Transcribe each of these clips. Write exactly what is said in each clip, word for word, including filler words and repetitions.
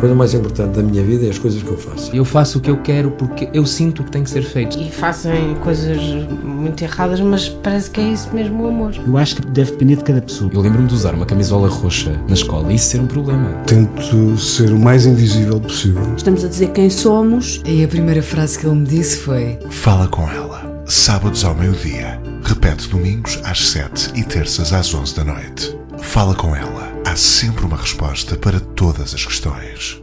coisa mais importante da minha vida é as coisas que eu faço. Eu faço o que eu quero porque eu sinto que tem que ser feito. E fazem coisas muito erradas, mas parece que é isso mesmo o amor. Eu acho que deve depender de cada pessoa. Eu lembro-me de usar uma camisola roxa na escola e isso ser um problema. Tento ser o mais invisível possível. Estamos a dizer quem somos. E a primeira frase que ele me disse foi: Fala com ela, sábados ao meio-dia. Repete domingos às sete e terças às onze da noite. Fala com ela. Há sempre uma resposta para todas as questões.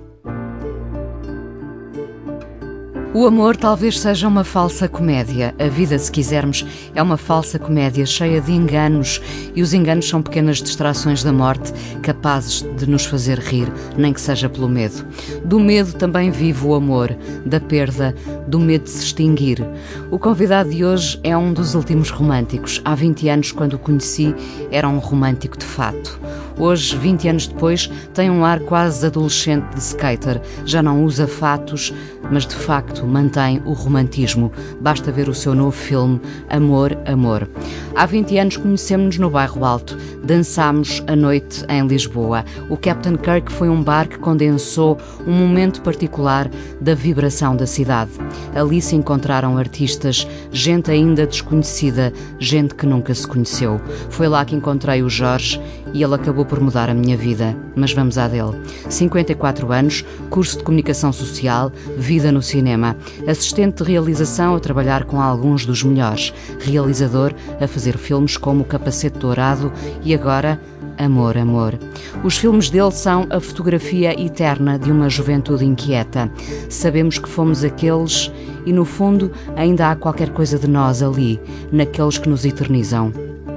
O amor talvez seja uma falsa comédia. A vida, se quisermos, é uma falsa comédia cheia de enganos, e os enganos são pequenas distrações da morte, capazes de nos fazer rir, nem que seja pelo medo. Do medo também vive o amor, da perda, do medo de se extinguir. O convidado de hoje é um dos últimos românticos. Há vinte anos, quando o conheci, era um romântico de fato. Hoje, vinte anos depois, tem um ar quase adolescente de skater. Já não usa fatos, mas de facto mantém o romantismo. Basta ver o seu novo filme, Amor, Amor. Há vinte anos conhecemos-nos no Bairro Alto. Dançámos a noite em Lisboa. O Captain Kirk foi um bar que condensou um momento particular da vibração da cidade. Ali se encontraram artistas, gente ainda desconhecida, gente que nunca se conheceu. Foi lá que encontrei o Jorge e ele acabou por mudar a minha vida. Mas vamos à dele. cinquenta e quatro anos, curso de comunicação social, vida no cinema. Assistente de realização a trabalhar com alguns dos melhores. Realizador a fazer filmes como O Capacete Dourado e agora Amor, Amor. Os filmes dele são a fotografia eterna de uma juventude inquieta. Sabemos que fomos aqueles e, no fundo, ainda há qualquer coisa de nós ali, naqueles que nos eternizam.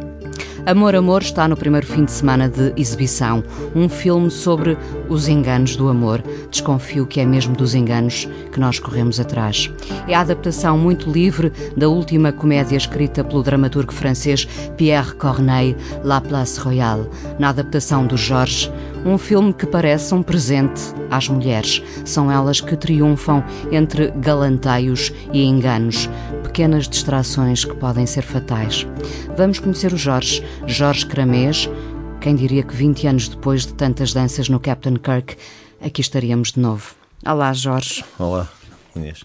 Amor, Amor está no primeiro fim de semana de exibição. Um filme sobre os enganos do amor. Desconfio que é mesmo dos enganos que nós corremos atrás. É a adaptação muito livre da última comédia escrita pelo dramaturgo francês Pierre Corneille, La Place Royale. Na adaptação do Jorge, um filme que parece um presente às mulheres. São elas que triunfam entre galanteios e enganos. Pequenas distrações que podem ser fatais. Vamos conhecer o Jorge, Jorge Cramés. Quem diria que vinte anos depois de tantas danças no Captain Kirk, aqui estaríamos de novo. Olá, Jorge. Olá, Inês.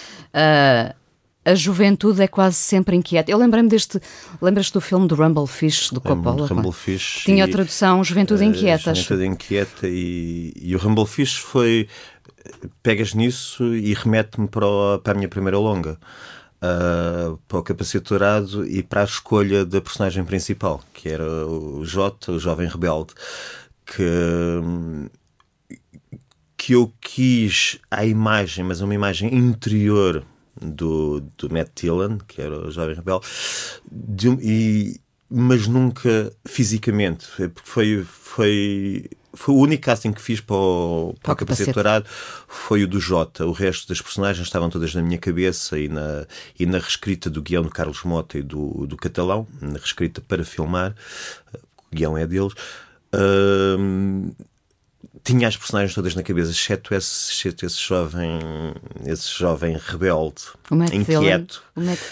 Uh, a juventude é quase sempre inquieta. Eu lembrei-me deste... Lembras-te do filme do Rumblefish, do Coppola? É, Rumblefish. Tinha a tradução Juventude Inquieta. Juventude Inquieta e, e o Rumblefish foi... Pegas nisso e remete-me para, o, para a minha primeira longa. Uh, para o Capacete Dourado e para a escolha da personagem principal, que era o Jota, o jovem rebelde, que, que eu quis à imagem, mas uma imagem interior do, do Matt Dillon, que era o jovem rebelde, de, e, mas nunca fisicamente, porque foi... foi Foi o único casting que fiz para o, para o Capacete Dourado, foi o do Jota. O resto das personagens estavam todas na minha cabeça e na, e na reescrita do guião do Carlos Mota e do, do Catalão, na reescrita para filmar, o guião é deles. Uh, tinha as personagens todas na cabeça, exceto esse, exceto esse jovem, esse jovem rebelde, inquieto,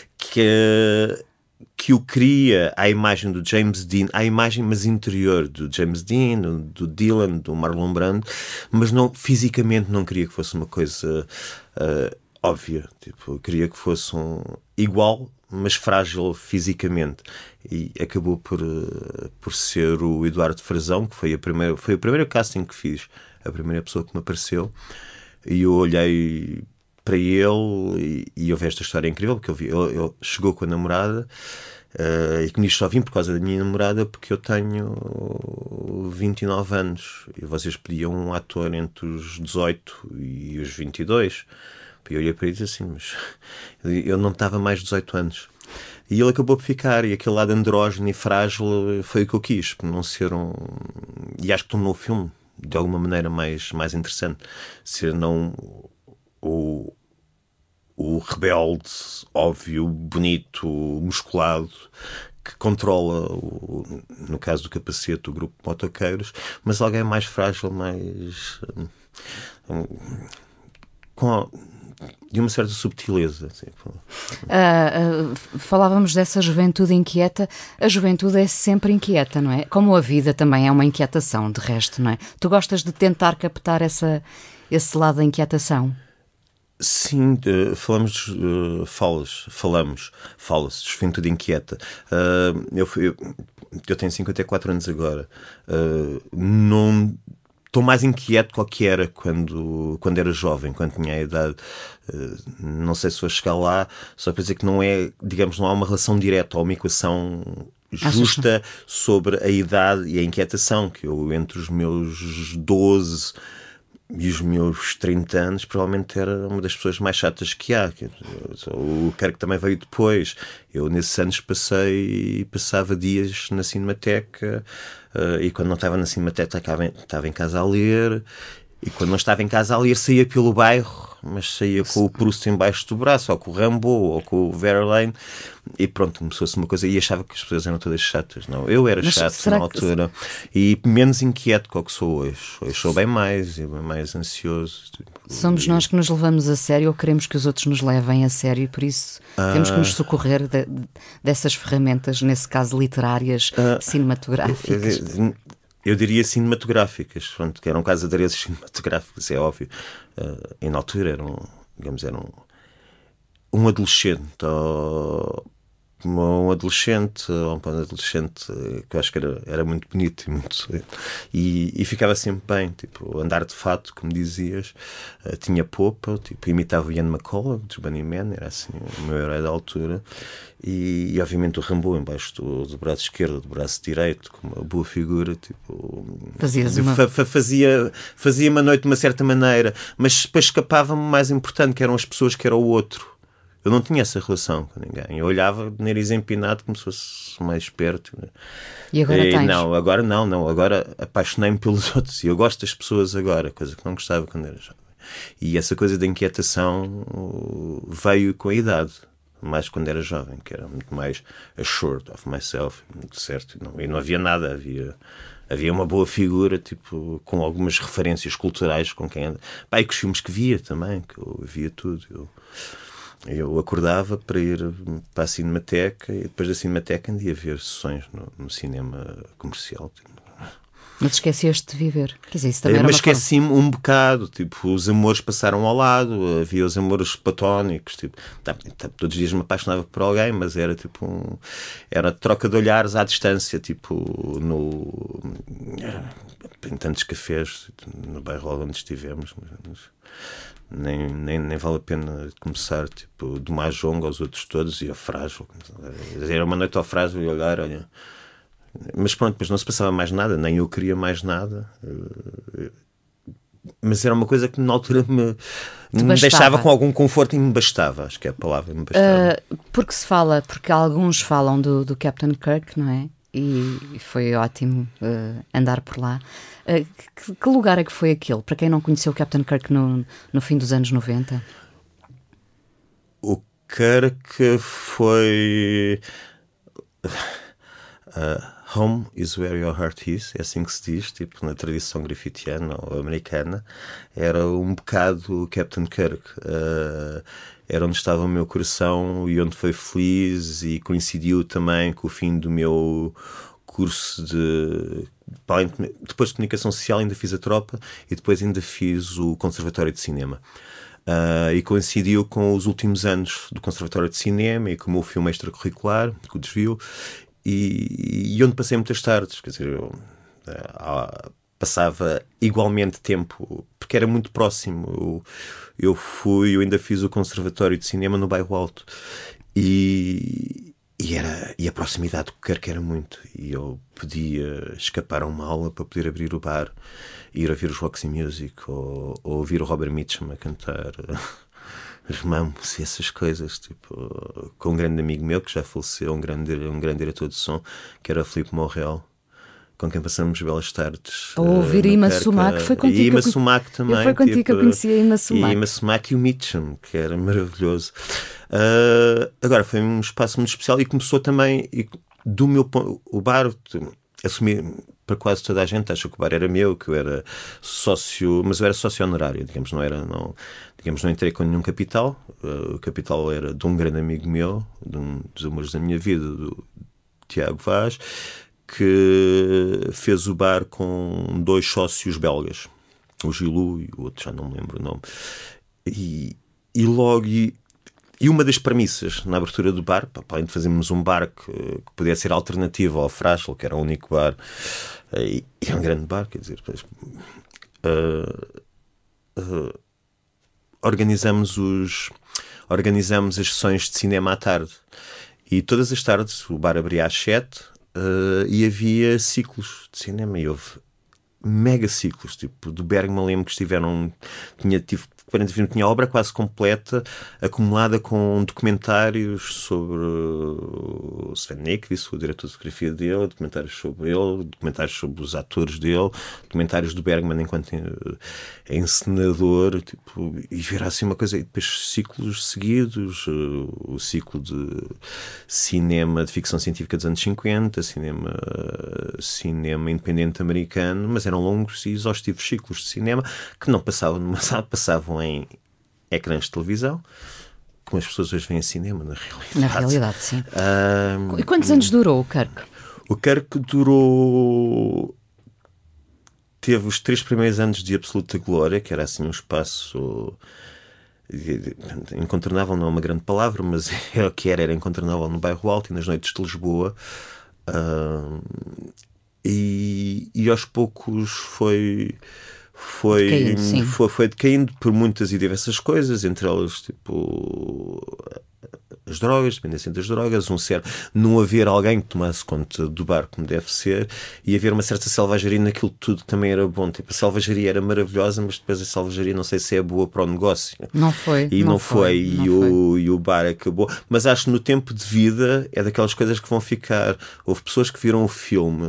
que que o cria à imagem do James Dean, à imagem mas interior do James Dean, do Dylan, do Marlon Brando, mas não, fisicamente não queria que fosse uma coisa uh, óbvia. Tipo, eu queria que fosse um igual, mas frágil fisicamente. E acabou por, uh, por ser o Eduardo Frazão, que foi, a primeira, foi o primeiro casting que fiz, a primeira pessoa que me apareceu, e eu olhei para ele e, e houve esta história incrível, porque eu vi, ele, ele chegou com a namorada, uh, e que nisto só vim por causa da minha namorada, porque eu tenho vinte e nove anos e vocês pediam um ator entre os dezoito e os vinte e dois. E eu olhei para ele e disse assim, mas eu não estava mais de dezoito anos. E ele acabou por ficar, e aquele lado andrógeno e frágil foi o que eu quis, por não ser um... E acho que tornou o filme de alguma maneira mais, mais interessante, ser não o, o rebelde, óbvio, bonito, musculado, que controla, o, no caso do Capacete, o grupo de motoqueiros, mas alguém mais frágil, mais... Um, com, de uma certa subtileza. Tipo. Uh, uh, falávamos dessa juventude inquieta. A juventude é sempre inquieta, não é? Como a vida também é uma inquietação, de resto, não é? Tu gostas de tentar captar essa, esse lado da inquietação? Sim, uh, falamos, uh, falas, falamos, fala-se de juventude inquieta. Uh, eu, eu, eu tenho cinquenta e quatro anos agora. Uh, não... Estou mais inquieto do que era quando, quando era jovem, quando tinha a idade. Uh, não sei se vou chegar lá, só para dizer que não é, digamos, não há uma relação direta ou uma equação justa sobre a idade e a inquietação, que eu, entre os meus doze e os meus trinta anos, provavelmente era uma das pessoas mais chatas que há. O Kirk também veio depois. Eu, nesses anos, passei passava dias na Cinemateca, uh, e quando não estava na Cinemateca estava, estava em casa a ler, e quando não estava em casa a ler saía pelo bairro, mas saía com o Proust embaixo do braço, ou com o Rambo, ou com o Verlaine, e pronto, começou-se uma coisa, e achava que as pessoas eram todas chatas. Não, eu era mas chato na altura, que... e menos inquieto do que sou hoje. Hoje sou bem mais, e bem mais ansioso. Tipo, somos e... nós que nos levamos a sério ou queremos que os outros nos levem a sério, e por isso ah... temos que nos socorrer de, de, dessas ferramentas, nesse caso literárias, ah... cinematográficas. Eu, eu diria cinematográficas, pronto, que eram casos de adereços cinematográficos, é óbvio. Uh, e na altura era um, digamos, era um, um adolescente, ou um adolescente, ou um adolescente que eu acho que era, era muito bonito e muito e, e ficava sempre bem, tipo, andar de fato, como dizias, uh, tinha popa, tipo, imitava o Ian McCall dos Bunnymen, era assim o meu herói da altura, e, e obviamente o Rambo embaixo do, do braço esquerdo, do braço direito, com uma boa figura, tipo, uma... fa, fa, fazia, fazia uma noite de uma certa maneira, mas depois escapava-me o mais importante, que eram as pessoas que era o outro. Eu não tinha essa relação com ninguém. Eu olhava de nariz empinado como se fosse mais esperto. E agora e, tens? Não, agora não, não. Agora apaixonei-me pelos outros. E eu gosto das pessoas agora, coisa que não gostava quando era jovem. E essa coisa da inquietação veio com a idade. Mais quando era jovem, que era muito mais assured of myself, muito certo. E não, e não havia nada, havia... Havia uma boa figura, tipo, com algumas referências culturais com quem anda. Pá, e com os filmes que via também, que eu via tudo. Eu... Eu acordava para ir para a Cinemateca e depois da Cinemateca andia a ver sessões no, no cinema comercial. Mas esqueceste de viver. Quer dizer, isso também era Mas uma esqueci-me forma... um bocado. Tipo, os amores passaram ao lado, havia os amores platónicos. Tipo, tá, tá, todos os dias me apaixonava por alguém, mas era tipo um, era troca de olhares à distância, tipo, no, em tantos cafés, no bairro onde estivemos. Mas, Nem, nem, nem vale a pena começar, tipo, do Mahjong aos outros todos e ao Frágil. Era uma noite ao Frágil e olhar, olha. Mas pronto, mas não se passava mais nada, nem eu queria mais nada. Mas era uma coisa que na altura me, me deixava com algum conforto e me bastava, acho que é a palavra, me bastava. Uh, porque se fala, porque alguns falam do, do Captain Kirk, não é? E, e foi ótimo uh, andar por lá. Uh, que, que lugar é que foi aquele? Para quem não conheceu o Captain Kirk no, no fim dos anos noventa? O Kirk foi... Uh, home is where your heart is, é assim que se diz, tipo, na tradição grafitiana ou americana. Era um bocado o Captain Kirk. Uh, era onde estava o meu coração e onde foi feliz, e coincidiu também com o fim do meu curso de... Depois de comunicação social ainda fiz a tropa e depois ainda fiz o Conservatório de Cinema. Uh, e coincidiu com os últimos anos do Conservatório de Cinema e com o meu filme extracurricular, com o Desvio, e, e onde passei muitas tardes. Quer dizer, eu uh, passava igualmente tempo, porque era muito próximo. Eu, eu fui, eu ainda fiz o Conservatório de Cinema no Bairro Alto, e, e, era, e a proximidade do que quer que era muito. E eu podia escapar a uma aula para poder abrir o bar, ir a ver os Roxy Music, ou, ou ouvir o Robert Mitchum a cantar os Mamos e essas coisas, tipo, com um grande amigo meu que já faleceu, um grande, um grande diretor de som, que era o Filipe Morrel, com quem passamos belas tardes. A ouvir uh, Ima Sumac, foi contigo. E Ima Sumac também. Foi contigo tipo, que eu conhecia Ima Sumac. E Ima Sumac e o Mitchum, que era maravilhoso. Uh, agora, foi um espaço muito especial e começou também, e do meu o bar, assumi, para quase toda a gente. Acho que o bar era meu, que eu era sócio, mas eu era sócio honorário, digamos, não era, não, digamos, não entrei com nenhum capital. Uh, o capital era de um grande amigo meu, de um dos amores da minha vida, do Tiago Vaz, que fez o bar com dois sócios belgas, o Gilu e o outro, já não me lembro o nome. E, e logo... E, E uma das premissas na abertura do bar, para além de fazermos um bar que, que pudesse ser alternativo ao Frastel, que era o único bar, e é um grande bar, quer dizer, pois, uh, uh, organizamos, os, organizamos as sessões de cinema à tarde. E todas as tardes o bar abria às sete uh, e havia ciclos de cinema. E houve mega ciclos, tipo, do Bergman, lembro que estiveram, tinha, tive, tinha a obra quase completa, acumulada com documentários sobre o Sven Nykvist, o diretor de fotografia dele, documentários sobre ele, documentários sobre os atores dele, documentários do Bergman enquanto encenador, tipo, e ver assim uma coisa, e depois ciclos seguidos, o ciclo de cinema de ficção científica dos anos cinquenta, cinema, cinema independente americano, mas eram longos e exaustivos ciclos de cinema que não passavam numa sala, passavam em ecrãs de televisão, como as pessoas hoje veem em cinema, na realidade. Na realidade, sim. Um, e quantos anos durou o Kirk? O Kirk durou... Teve os três primeiros anos de absoluta glória, que era assim um espaço... incontornável não é uma grande palavra, mas é o que era, era incontornável no Bairro Alto e nas noites de Lisboa. Um, e, e aos poucos foi... Foi decaindo, foi, foi decaindo por muitas e diversas coisas, entre elas, tipo, as drogas, dependência das drogas, um certo, não haver alguém que tomasse conta do bar como deve ser, e haver uma certa selvageria naquilo tudo que também era bom. Tipo, a selvageria era maravilhosa, mas depois a selvageria não sei se é boa para o negócio. Não foi. E não, não foi, foi e, não o, foi. e o bar acabou. Mas acho que no tempo de vida é daquelas coisas que vão ficar. Houve pessoas que viram o filme...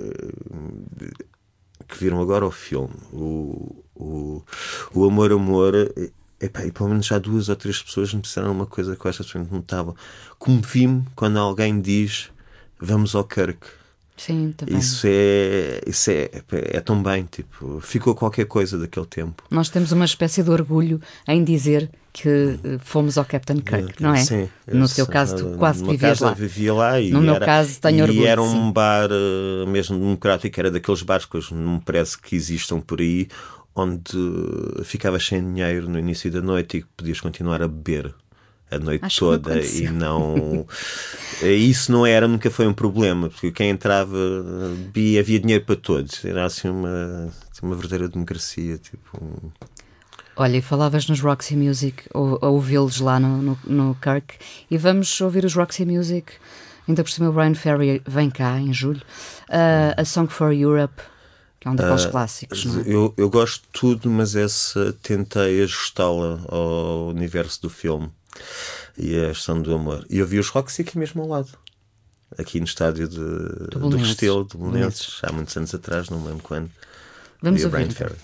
Uh, que viram agora o filme, o, o, o Amor, Amor, epá, e pelo menos já duas ou três pessoas me disseram uma coisa que eu acho absolutamente notável. Comovi-me quando alguém diz vamos ao Kirk. Sim, também. Isso é, isso é, é tão bem, tipo, ficou qualquer coisa daquele tempo. Nós temos uma espécie de orgulho em dizer que fomos ao Captain Kirk, não é? Sim. No teu caso, tu quase que vivias lá. Vivia lá e no meu era, caso, tenho e orgulho. E era um sim. bar uh, mesmo democrático, era daqueles bares que hoje não me parece que existam por aí, onde ficavas sem dinheiro no início da noite e podias continuar a beber a noite Acho toda que e não... Isso não era, nunca foi um problema, porque quem entrava bebia, havia dinheiro para todos. Era assim uma, uma verdadeira democracia, tipo... Um... Olha, e falavas nos Roxy Music, ou, a ouvi-los lá no, no, no Kirk, e vamos ouvir os Roxy Music, ainda por cima o Brian Ferry vem cá em julho, uh, A Song for Europe, que é um daqueles uh, clássicos, não é? Eu, eu gosto de tudo, mas essa tentei ajustá-la ao universo do filme e a questão do amor. E eu vi os Roxy aqui mesmo ao lado, aqui no estádio de, do Restelo, de Belenenses, há muitos anos atrás, não me lembro quando. Vamos vi ouvir. O Brian Ferry.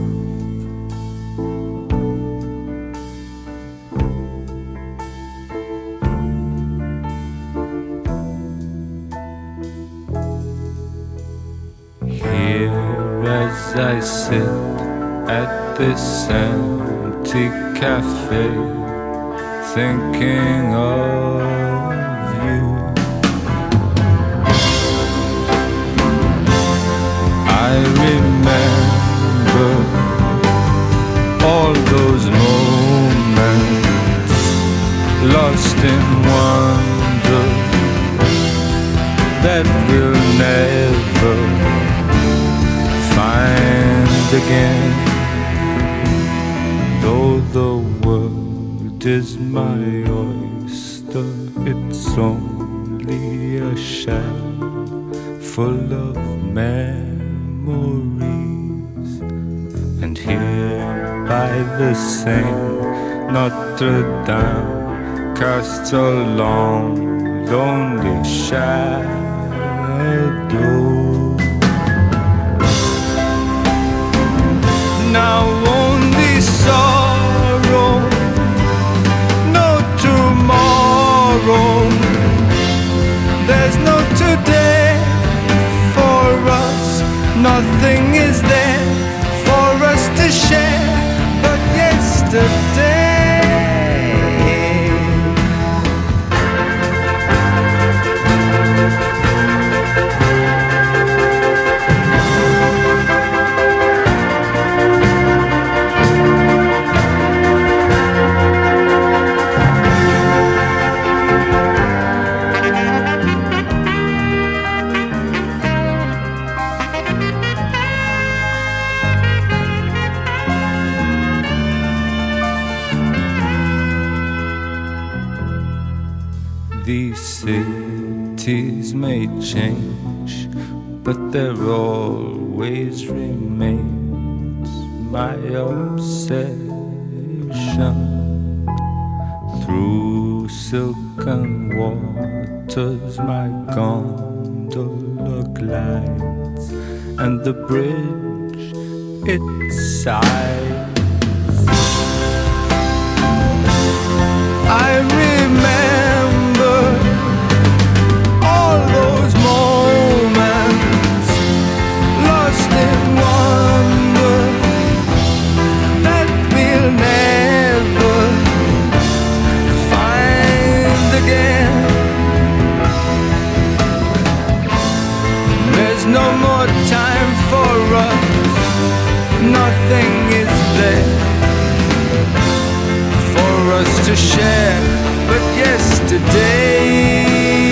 As I sit at this empty cafe, thinking of you, I remember all those moments lost in wonder that we'll never find again. Though the world is my oyster, it's only a shell full of memories. And here by the Seine, Notre Dame casts a long, lonely shadow. Now only sorrow, no tomorrow. There's no today for us, yesterday. These cities may change, but there always remains my obsession. Through silken waters my gondola glides, and the bridge it sighs. I remember all those moments lost in wonder that we'll never find again. There's no more time for us, nothing is there for us to share, but yesterday.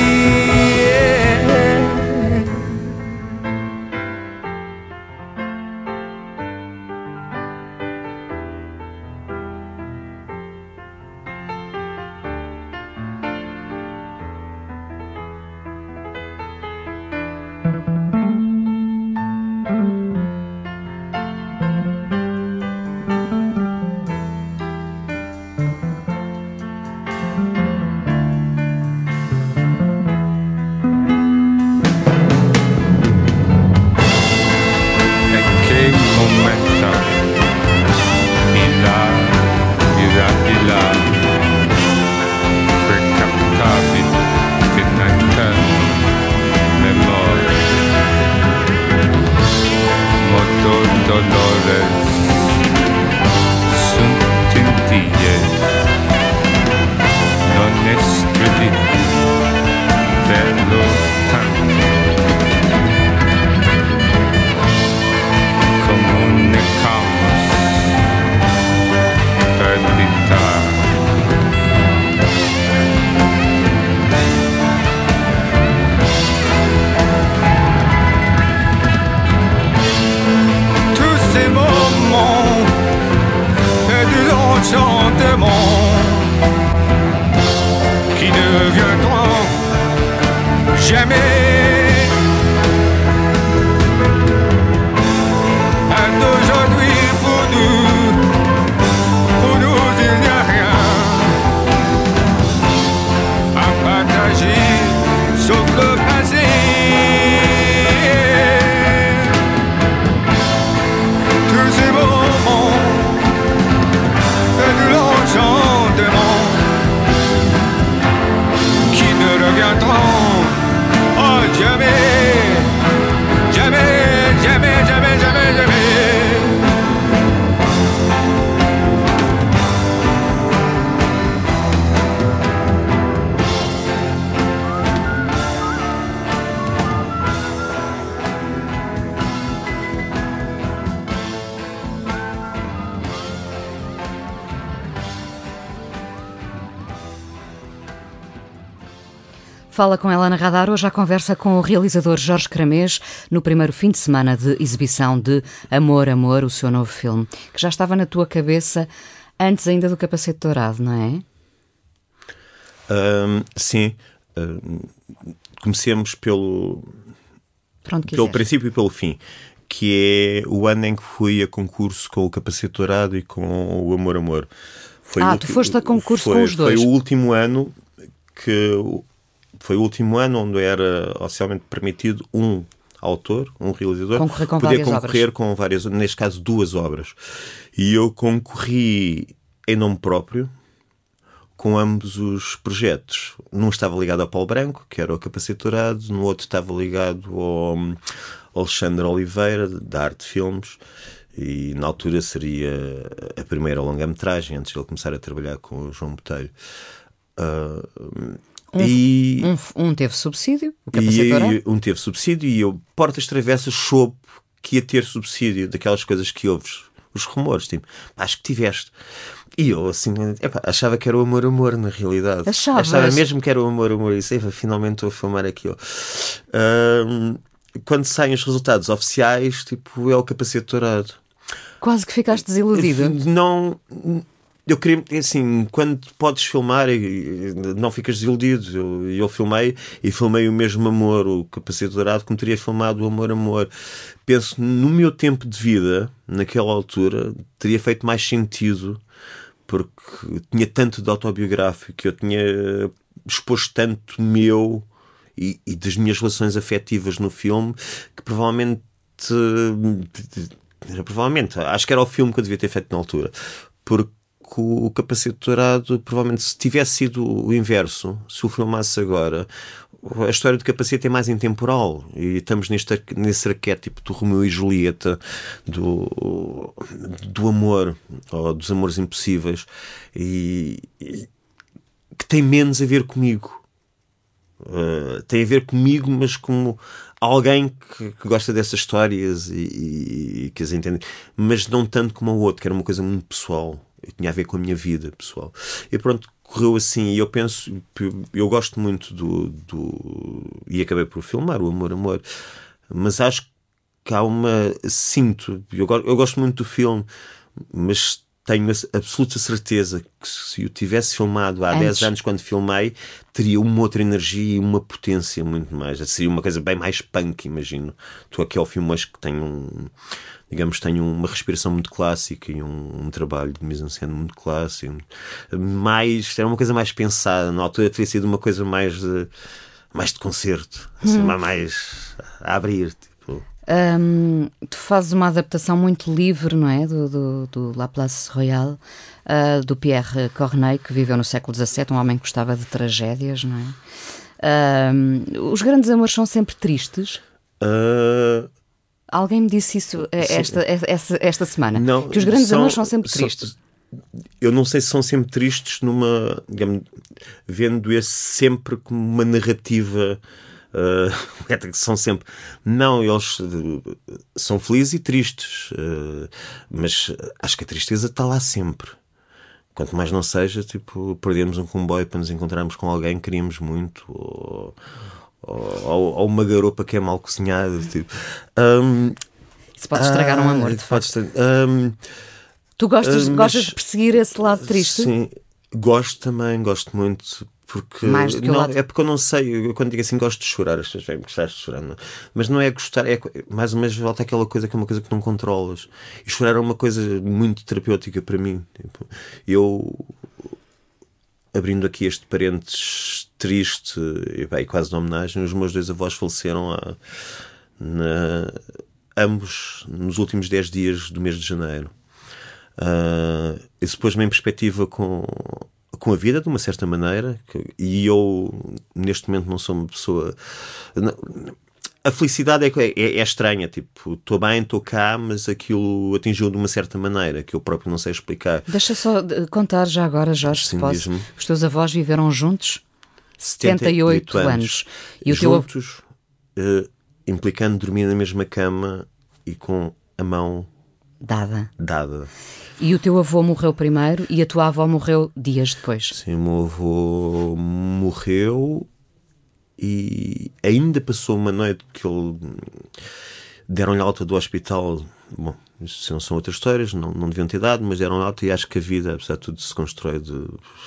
Fala com ela na Radar, hoje à conversa com o realizador Jorge Cramês no primeiro fim de semana de exibição de Amor, Amor, o seu novo filme, que já estava na tua cabeça antes ainda do Capacete Dourado, não é? Um, sim. Um, comecemos pelo, pelo princípio e pelo fim, que é o ano em que fui a concurso com o Capacete Dourado e com o Amor, Amor. Foi ah, tu foste a concurso foi, com os dois? Foi o último ano que... Foi o último ano onde era oficialmente permitido um autor, um realizador, concorrer com poder várias concorrer obras. com várias, neste caso duas obras. E eu concorri em nome próprio com ambos os projetos. Num estava ligado ao Paulo Branco, que era o Capacete Dourado, no outro estava ligado ao Alexandre Oliveira, da Arte Filmes, E na altura seria a primeira longa-metragem, antes de ele começar a trabalhar com o João Botelho. Uh, um, e, um, um teve subsídio, o e, um teve subsídio, e eu, Portas Travessas, soube que ia ter subsídio, daquelas coisas que ouves, os rumores, tipo, acho que tiveste. E eu, assim, epa, achava que era o amor, amor, na realidade. Achavas? Achava mesmo que era o amor, amor. E sei, finalmente estou a filmar aquilo. Uh, quando saem os resultados oficiais, tipo, é o Capacete Dourado. Quase que ficaste desiludido. Não... Eu queria, assim, quando podes filmar, não ficas desiludido. Eu, eu filmei e filmei o mesmo amor, o Capacete Dourado, como teria filmado o Amor, Amor. Penso, no meu tempo de vida, naquela altura, teria feito mais sentido, porque tinha tanto de autobiográfico, que eu tinha exposto tanto meu e, e das minhas relações afetivas no filme, que provavelmente, provavelmente, acho que era o filme que eu devia ter feito na altura. Porque o Capacete Dourado, provavelmente, se tivesse sido o inverso, se o filmasse agora, a história do Capacete é mais intemporal, e estamos neste, nesse arquétipo do Romeu e Julieta, do, do amor, ou dos amores impossíveis, e, e que tem menos a ver comigo. Uh, tem a ver comigo, mas como alguém que, que gosta dessas histórias e, e, e que as entende, mas não tanto como o outro, que era uma coisa muito pessoal. Tinha a ver com a minha vida pessoal. E pronto, correu assim. E eu penso, eu gosto muito do, do... E acabei por filmar o Amor, Amor. Mas acho que há uma... Sinto, eu, eu gosto muito do filme, mas tenho a absoluta certeza que se eu tivesse filmado há Antes. dez anos, quando filmei, teria uma outra energia e uma potência muito mais. Seria uma coisa bem mais punk, imagino. Estou aqui ao filme hoje que tem um... digamos, tenho uma respiração muito clássica e um, um trabalho de mise-en-scène muito clássico. Mais, era uma coisa mais pensada. Na altura teria sido uma coisa mais de, mais de concerto, assim, hum. mais a abrir. Tipo. Um, tu fazes uma adaptação muito livre, não é? Do, do, do La Place Royale, uh, do Pierre Corneille, que viveu no século dezassete, um homem que gostava de tragédias, não é? Um, os grandes amores são sempre tristes? Uh... Alguém me disse isso esta, esta, esta semana, não, que os grandes são, amores são sempre tristes. São, eu não sei se são sempre tristes, numa, digamos, vendo esse sempre como uma narrativa, uh, que são sempre... Não, eles uh, são felizes e tristes, uh, mas acho que a tristeza está lá sempre. Quanto mais não seja, tipo, perdemos um comboio para nos encontrarmos com alguém que queríamos muito, ou... Ou, ou uma garopa que é mal cozinhada, tipo. Um, Isso pode estragar ah, um amor, de facto. Um, tu gostas, uh, gostas de perseguir esse lado triste? Sim, gosto também, gosto muito. Porque, Mais do que não, o lado... É porque eu não sei, eu, quando digo assim, gosto de chorar, as pessoas vêm gostar de chorar, não? Mas não é gostar, é mais ou menos volta aquela coisa que é uma coisa que não controlas. E chorar é uma coisa muito terapêutica para mim. Tipo, eu. Abrindo aqui este parênteses triste e, bem, quase de homenagem, os meus dois avós faleceram há, na, ambos nos últimos dez dias do mês de janeiro. Uh, isso pôs-me em perspectiva com, com a vida, de uma certa maneira, que, e eu, neste momento, não sou uma pessoa... Não, a felicidade é, é, é estranha, tipo, estou bem, estou cá, mas aquilo atingiu de uma certa maneira que eu próprio não sei explicar. Deixa só contar já agora, Jorge, se posso. Os teus avós viveram juntos setenta e oito anos. E o juntos, teu... uh, implicando dormir na mesma cama e com a mão dada. dada. E o teu avô morreu primeiro e a tua avó morreu dias depois. Sim, o meu avô morreu... E ainda passou uma noite que ele deram-lhe alta do hospital. Bom, isso são outras histórias, não, não deviam ter dado, mas deram alta, e acho que a vida, apesar de tudo, se constrói de,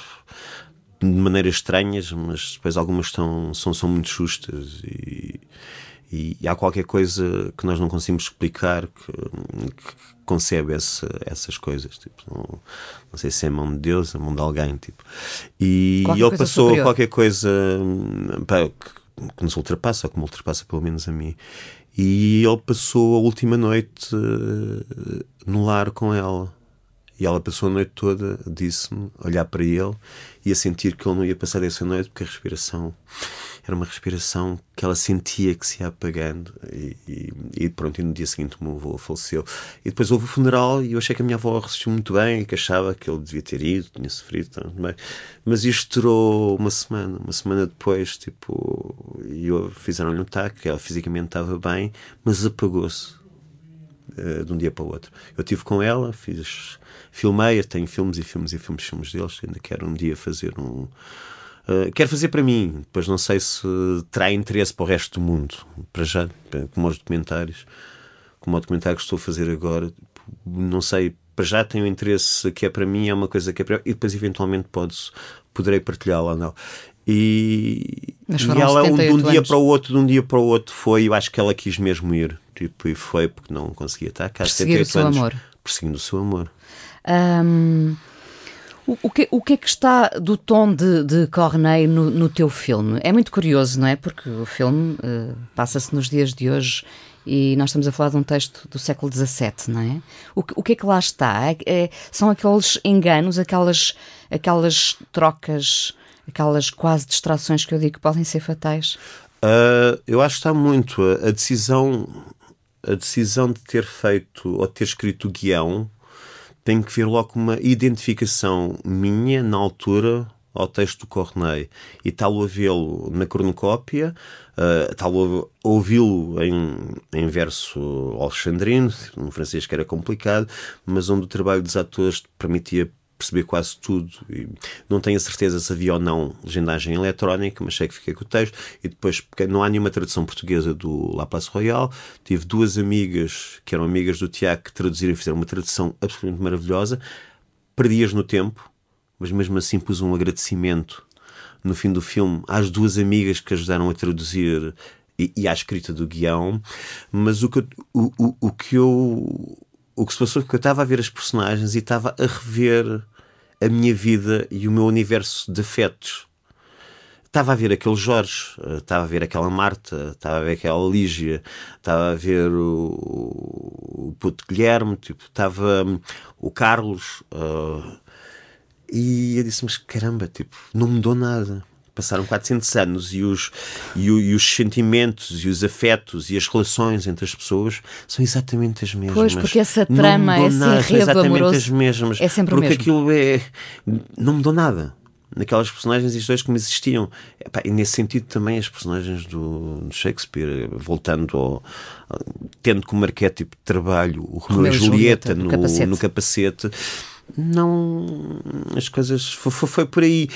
de maneiras estranhas, mas depois algumas estão, são, são muito justas, e, e, e há qualquer coisa que nós não conseguimos explicar que, que concebe essa, essas coisas, tipo, não, não sei se é a mão de Deus, a mão de alguém, tipo. E qualquer ele passou superior. Qualquer coisa, pá, que, que nos ultrapassa, ou que me ultrapassa pelo menos a mim, e ele passou a última noite uh, no lar com ela, e ela passou a noite toda, disse-me, olhar para ele e a sentir que ele não ia passar essa noite porque a respiração era uma respiração que ela sentia que se ia apagando e, e, e pronto, e no dia seguinte o meu avô faleceu. E depois houve o funeral e eu achei que a minha avó resistiu muito bem e que achava que ele devia ter ido, tinha sofrido também. Mas isto durou uma semana. Uma semana depois, tipo, eu, fizeram-lhe um taque, ela fisicamente estava bem, mas apagou-se uh, de um dia para o outro. Eu estive com ela, fiz, filmei, tenho filmes e filmes e filmes, filmes deles, ainda quero um dia fazer um... Uh, quero fazer para mim, depois não sei se terá interesse para o resto do mundo, para já, como os documentários, como o documentário que estou a fazer agora, não sei, para já tenho interesse que é para mim, é uma coisa que é para mim, e depois eventualmente podes, poderei partilhá-la ou não. E, e ela um, de um dia anos. para o outro, de um dia para o outro foi, eu acho que ela quis mesmo ir, tipo, e foi porque não conseguia estar cá. Perseguir o seu anos, amor. Perseguindo o seu amor. Um... O, o, que, o que é que está do tom de, de Corneille no, no teu filme? É muito curioso, não é? Porque o filme uh, passa-se nos dias de hoje e nós estamos a falar de um texto do século dezassete, não é? O, o que é que lá está? É, é, são aqueles enganos, aquelas, aquelas trocas, aquelas quase distrações que eu digo que podem ser fatais? Uh, eu acho que está muito. A, a decisão, a decisão de ter feito ou de ter escrito o guião tem que vir logo uma identificação minha, na altura, ao texto do Corneille. E tal a vê-lo na cornucópia, uh, tal a ouvi-lo em, em verso alexandrino, no francês que era complicado, mas onde o trabalho dos atores permitia perceber quase tudo. E não tenho a certeza se havia ou não legendagem eletrónica, mas sei que fiquei com o texto. E depois, porque não há nenhuma tradução portuguesa do La Place Royale, tive duas amigas que eram amigas do Tiago que traduziram e fizeram uma tradução absolutamente maravilhosa. Perdias no tempo, mas mesmo assim pus um agradecimento no fim do filme às duas amigas que ajudaram a traduzir e, e à escrita do guião. Mas o que, o, o, o que eu... O que se passou é que eu estava a ver as personagens e estava a rever a minha vida e o meu universo de afetos. Estava a ver aquele Jorge, estava a ver aquela Marta, estava a ver aquela Lígia, estava a ver o, o puto Guilherme, tipo, estava um, o Carlos. Uh, e eu disse, mas caramba, tipo, não mudou nada. Passaram quatrocentos anos e os, e, o, e os sentimentos e os afetos e as relações entre as pessoas são exatamente as mesmas. Pois, porque essa trama, esse nada, enredo exatamente amoroso as mesmas, é sempre o porque mesmo. Aquilo é... Não mudou nada. Naquelas personagens e histórias como existiam. Epá, e nesse sentido também as personagens do, do Shakespeare, voltando ao... Tendo como arquétipo de trabalho o Romeu e Julieta no, no, capacete. no capacete, não... As coisas... Foi, foi por aí...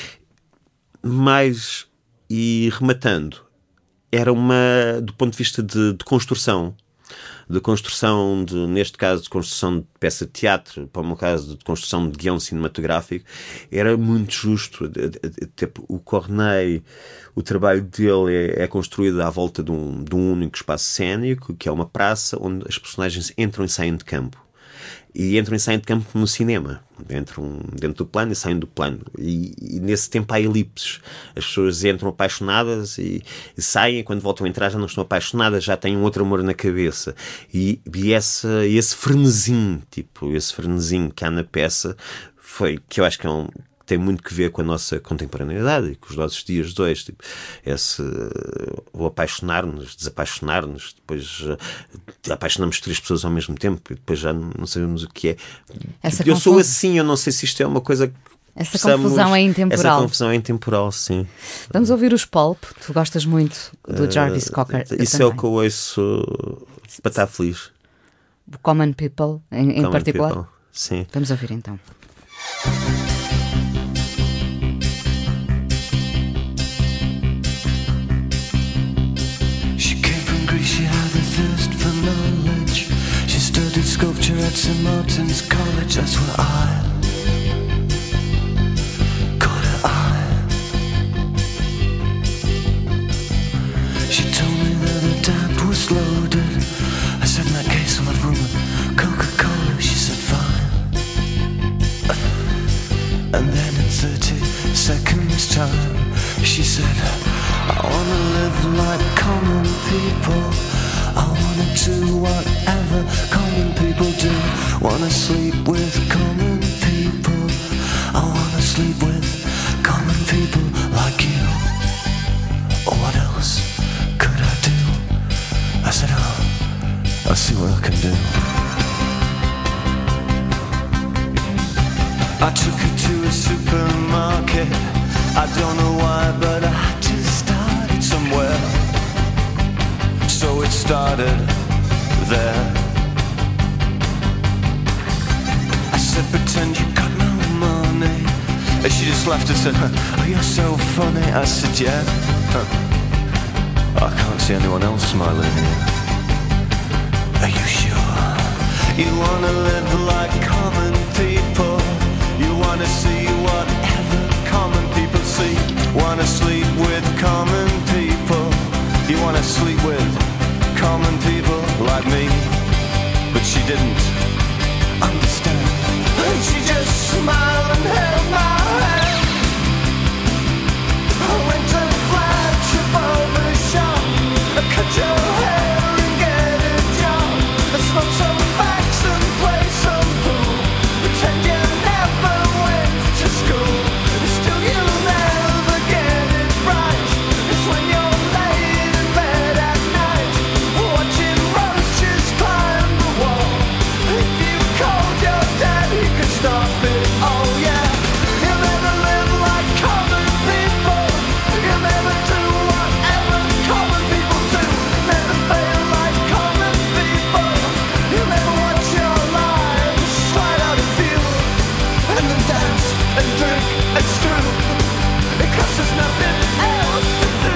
Mais, e rematando, era uma, do ponto de vista de, de construção, de construção, de, neste caso, de construção de peça de teatro, para o meu caso, de construção de guião cinematográfico, era muito justo. O Corneille, o trabalho dele é, é construído à volta de um, de um único espaço cénico, que é uma praça onde as personagens entram e saem de campo. E entram e saem de campo no cinema. Entram dentro do plano e saem do plano. E, e nesse tempo há elipses. As pessoas entram apaixonadas e, e saem, e quando voltam a entrar já não estão apaixonadas, já têm um outro amor na cabeça. E, e esse, esse frenesim, tipo, esse frenesim que há na peça, foi, que eu acho que é um... tem muito que ver com a nossa contemporaneidade e com os nossos dias de hoje. Tipo, esse, o apaixonar-nos, desapaixonar-nos, depois uh, apaixonamos três pessoas ao mesmo tempo e depois já não, não sabemos o que é. Essa tipo, eu confusão... sou assim, eu não sei se isto é uma coisa que Essa possamos... confusão é intemporal. Essa confusão é intemporal, sim. Vamos ouvir os Pulp. Tu gostas muito do Jarvis uh, Cocker. Isso também. É o que eu ouço para estar feliz. Common People, em, em Common particular. People. Sim. Vamos ouvir então. Sculpture at Saint Martin's College, that's where I caught her eye. She told me that her dad was loaded. I said, in that case I'll have rum and Coca-Cola. She said, fine. And then in thirty seconds time she said, I wanna live like common people. I wanna do whatever common people do. Wanna sleep with common people. I wanna sleep with common people like you. Or what else? I took her to a supermarket. I don't know why, but I just started somewhere. So it started there. I said, pretend you got no money. And she just laughed and said, oh, you're so funny. I said, yeah. Huh. I can't see anyone else smiling here. Are you sure? You wanna live like common people. You wanna see whatever common people see. Wanna sleep with common people. You wanna sleep with common people like me. But she didn't understand. And she just smiled and held my hand. I went to flagship over the shop. I cut your hair and get a job. I smoke some facts and play some pool. Pretend you never went to school. Still you'll never get it right. It's when you're laid in bed at night, watching roaches climb the wall. If you called your dad, he could stop it. Oh yeah. You'll never live like common people. You'll never do whatever common people do. Never fail like common people. You'll never watch your lives slide out of view. And then dance and drink and screw. Because there's nothing else to do.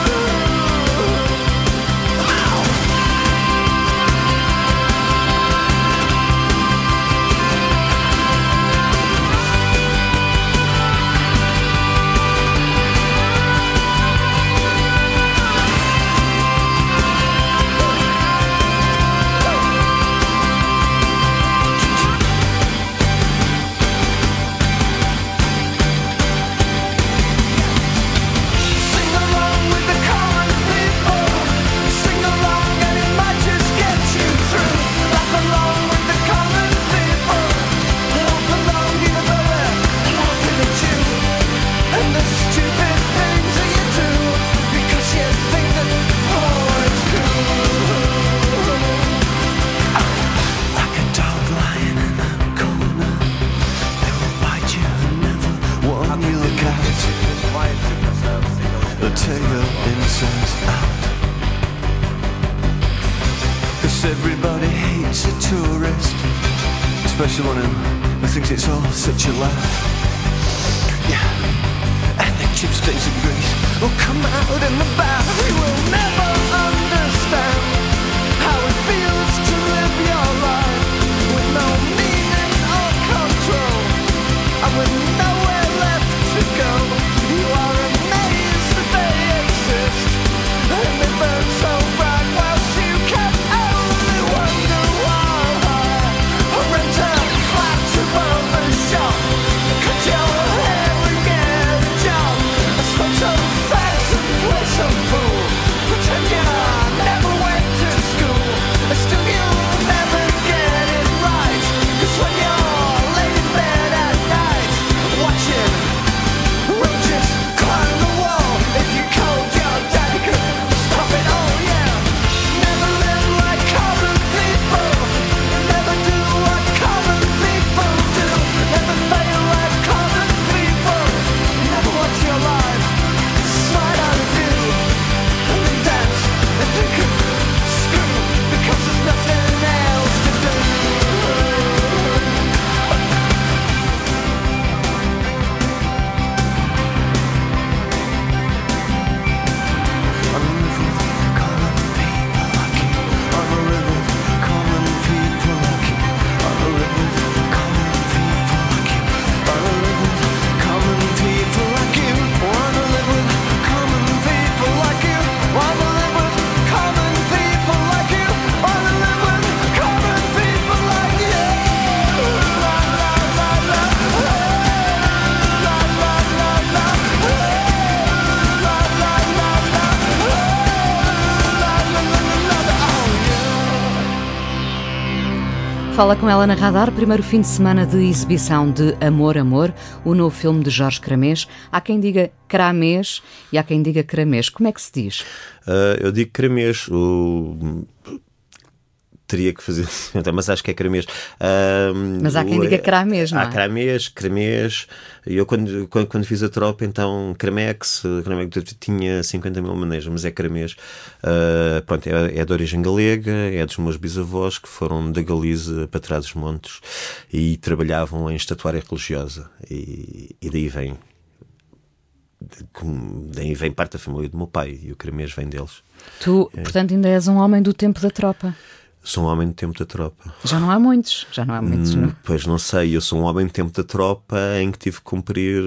Sing along with the common people. Sing along and it might just get you through. Laugh along with the common people. Laugh along even though they're laughing at you. And the stupid things that you do because you think that oh it's cool. Like a dog lying in a corner. They will bite you and never warn you look out. They'll tear your insides out. Cause everybody hates a tourist, especially one who thinks it's all such a laugh. Yeah, and the chip stains and grease will come out in the bath. You will never understand how it feels to live your life with no meaning or control, and with nowhere left to go. You are amazed that they exist, and they burn so bright whilst you can only wonder why. Or rent a flat above the shop, cut your hair and get a job. I smoke some facts and play some pool. Pretend you never went to school. Still you'll never get it right. Cause when you're laid in bed at night, watching roaches climb the wall. If you called your daddy, could stop it. Oh yeah. Never live like common people. Never do what common people do. Never fail like common people. Never watch your life slide out of view. And then dance and drink and screw. Because there's nothing else to do. Fala com ela na Radar, primeiro fim de semana de exibição de Amor, Amor, o novo filme de Jorge Cramês. Há quem diga Cramês e há quem diga Cramês. Como é que se diz? Uh, eu digo Cramês. O... teria que fazer, mas acho que é Cramês. Uh, mas há quem diga Cramês, não é? Há Cramês, Cramês. Eu quando, quando, quando fiz a tropa, então Cramex, Cramex tinha cinquenta mil maneiras, mas é Cramês. Uh, pronto, é, é de origem galega, é dos meus bisavós que foram da Galiza para trás dos montes e trabalhavam em estatuária religiosa. E, e daí vem. Daí vem parte da família do meu pai e o Cramês vem deles. Tu, é. portanto, ainda és um homem do tempo da tropa. Sou um homem do tempo da tropa. Já não há muitos, já não há muitos, não? Pois não sei, eu sou um homem do tempo da tropa em que tive que cumprir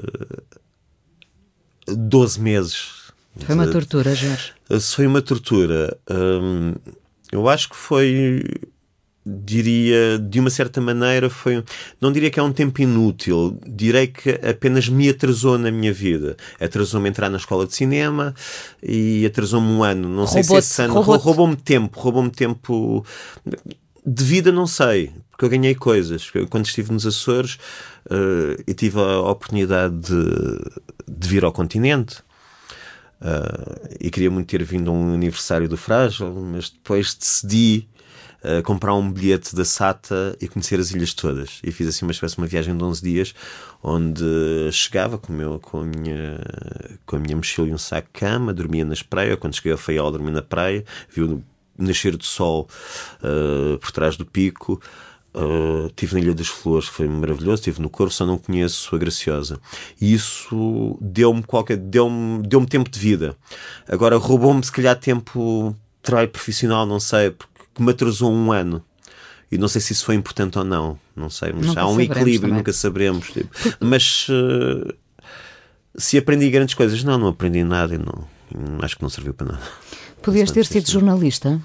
doze meses. Foi uma tortura, Jorge? Foi uma tortura. Hum, eu acho que foi... diria, de uma certa maneira foi, não diria que é um tempo inútil, direi que apenas me atrasou na minha vida. Atrasou-me a entrar na escola de cinema e atrasou-me um ano, não sei se esse ano roubou-me tempo, roubou-me tempo de vida, não sei, porque eu ganhei coisas. Quando estive nos Açores, uh, eu tive a oportunidade de, de vir ao continente. Uh, e queria muito ter vindo a um aniversário do Frágil, mas depois decidi Uh, comprar um bilhete da S A T A e conhecer as ilhas todas. E fiz assim uma espécie de uma viagem de onze dias, onde chegava com, o meu, com, a, minha, com a minha mochila e um saco de cama, dormia nas praias. Quando cheguei ao Faial, dormi na praia, vi o nascer do sol uh, por trás do pico. Uh, estive na Ilha das Flores, foi maravilhoso. Estive no Corvo, só não conheço a Graciosa. E isso deu-me qualquer, deu-me, deu-me tempo de vida. Agora roubou-me se calhar tempo de trabalho profissional, não sei, porque que me atrasou um ano. E não sei se isso foi importante ou não. Não sei, mas nunca há um equilíbrio, também. Nunca saberemos. Tipo. Mas uh, se aprendi grandes coisas, não, não aprendi nada e não, acho que não serviu para nada. Podias ter sido jornalista?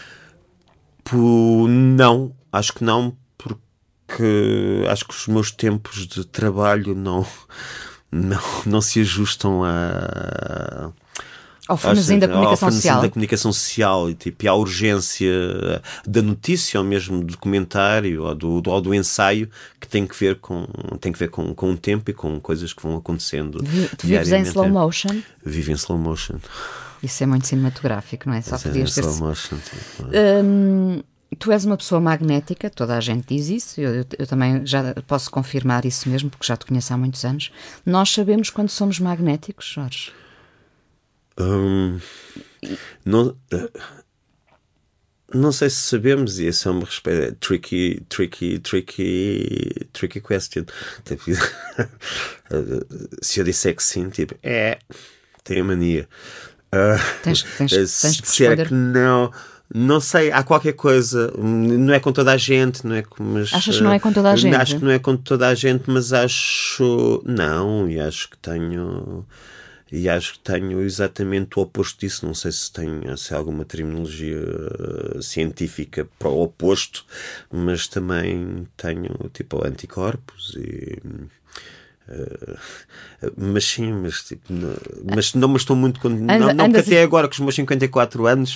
Por, não, acho que não, porque acho que os meus tempos de trabalho não, não, não se ajustam a... Ao frenesim da comunicação ao social. da comunicação social e, tipo, e à urgência da notícia ou mesmo do documentário ou do, do, ou do ensaio que tem que ver com, tem que ver com, com o tempo e com coisas que vão acontecendo. Tu vives em slow motion? Vivo em slow motion. Isso é muito cinematográfico, não é? Só Isso podias é ter... slow motion. Tipo. Hum, tu és uma pessoa magnética, toda a gente diz isso, eu, eu, eu também já posso confirmar isso mesmo, porque já te conheço há muitos anos. Nós sabemos quando somos magnéticos, Jorge? Hum, não, uh, não sei se sabemos, e esse é uma respeito, tricky, tricky, tricky, tricky question. Tipo, se eu disser que sim, tipo, é, tenho mania. Uh, tens, tens, se tens que disser responder. que não, não sei, há qualquer coisa, não é com toda a gente, não é com, mas, achas que não é com toda a gente? Acho que não é com toda a gente, mas acho, não, e acho que tenho. E acho que tenho exatamente o oposto disso. Não sei se tem se há alguma terminologia científica para o oposto, mas também tenho tipo anticorpos e... Uh, mas sim, mas, tipo, não, mas não, mas estou muito con... Anda, não, não porque até assim... agora com os meus cinquenta e quatro anos,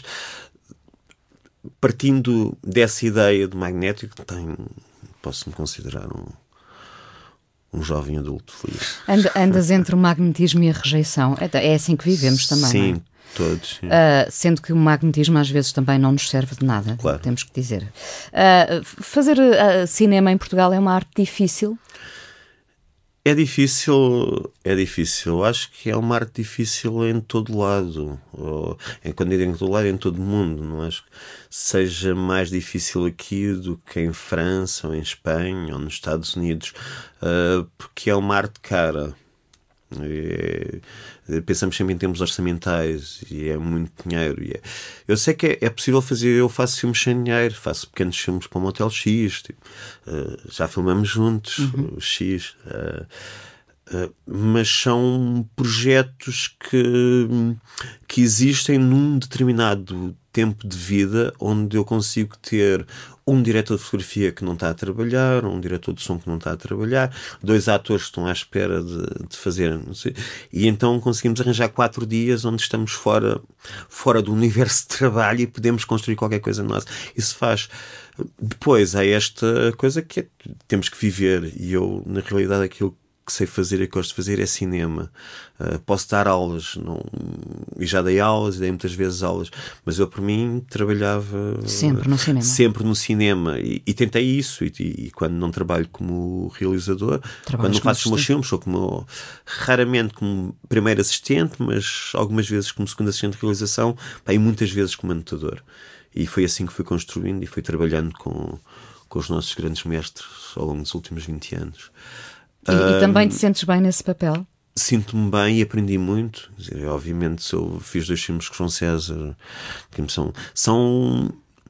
partindo dessa ideia do magnético, tenho, posso-me considerar um um jovem adulto feliz. And, andas entre o magnetismo e a rejeição. É, é assim que vivemos também, sim, não é? Todos. Sim. Uh, sendo que o magnetismo às vezes também não nos serve de nada, claro. Temos que dizer. Uh, fazer uh, cinema em Portugal é uma arte difícil? É difícil, é difícil. Acho que é uma arte difícil em todo lado. Ou, em, quando digo em todo lado, é em todo o mundo. Não acho que seja mais difícil aqui do que em França, ou em Espanha, ou nos Estados Unidos. Uh, porque é uma arte cara. É, pensamos sempre em termos orçamentais e é muito dinheiro. E é, eu sei que é, é possível fazer. Eu faço filmes sem dinheiro, faço pequenos filmes para o Motel X, tipo, uh, já filmamos juntos, uhum. o X, uh, uh, mas são projetos que, que existem num determinado tempo de vida onde eu consigo ter um diretor de fotografia que não está a trabalhar, um diretor de som que não está a trabalhar, dois atores que estão à espera de, de fazer, não sei, e então conseguimos arranjar quatro dias onde estamos fora, fora do universo de trabalho e podemos construir qualquer coisa nossa. Isso faz. Depois há esta coisa que é, temos que viver, e eu, na realidade, aquilo que sei fazer e que gosto de fazer é cinema. Uh, posso dar aulas, não, e já dei aulas, e dei muitas vezes aulas, mas eu, por mim, trabalhava sempre no cinema. Sempre no cinema. E, e tentei isso. E, e quando não trabalho como realizador, Trabalhas quando não faço os meus assistente? filmes, sou como, raramente como primeiro assistente, mas algumas vezes como segundo assistente de realização, pá, e muitas vezes como anotador. E foi assim que fui construindo e fui trabalhando com, com os nossos grandes mestres ao longo dos últimos vinte anos. E, e também te sentes bem nesse papel? Sinto-me bem e aprendi muito. Quer dizer, obviamente, se eu fiz dois filmes com João César, que são, são,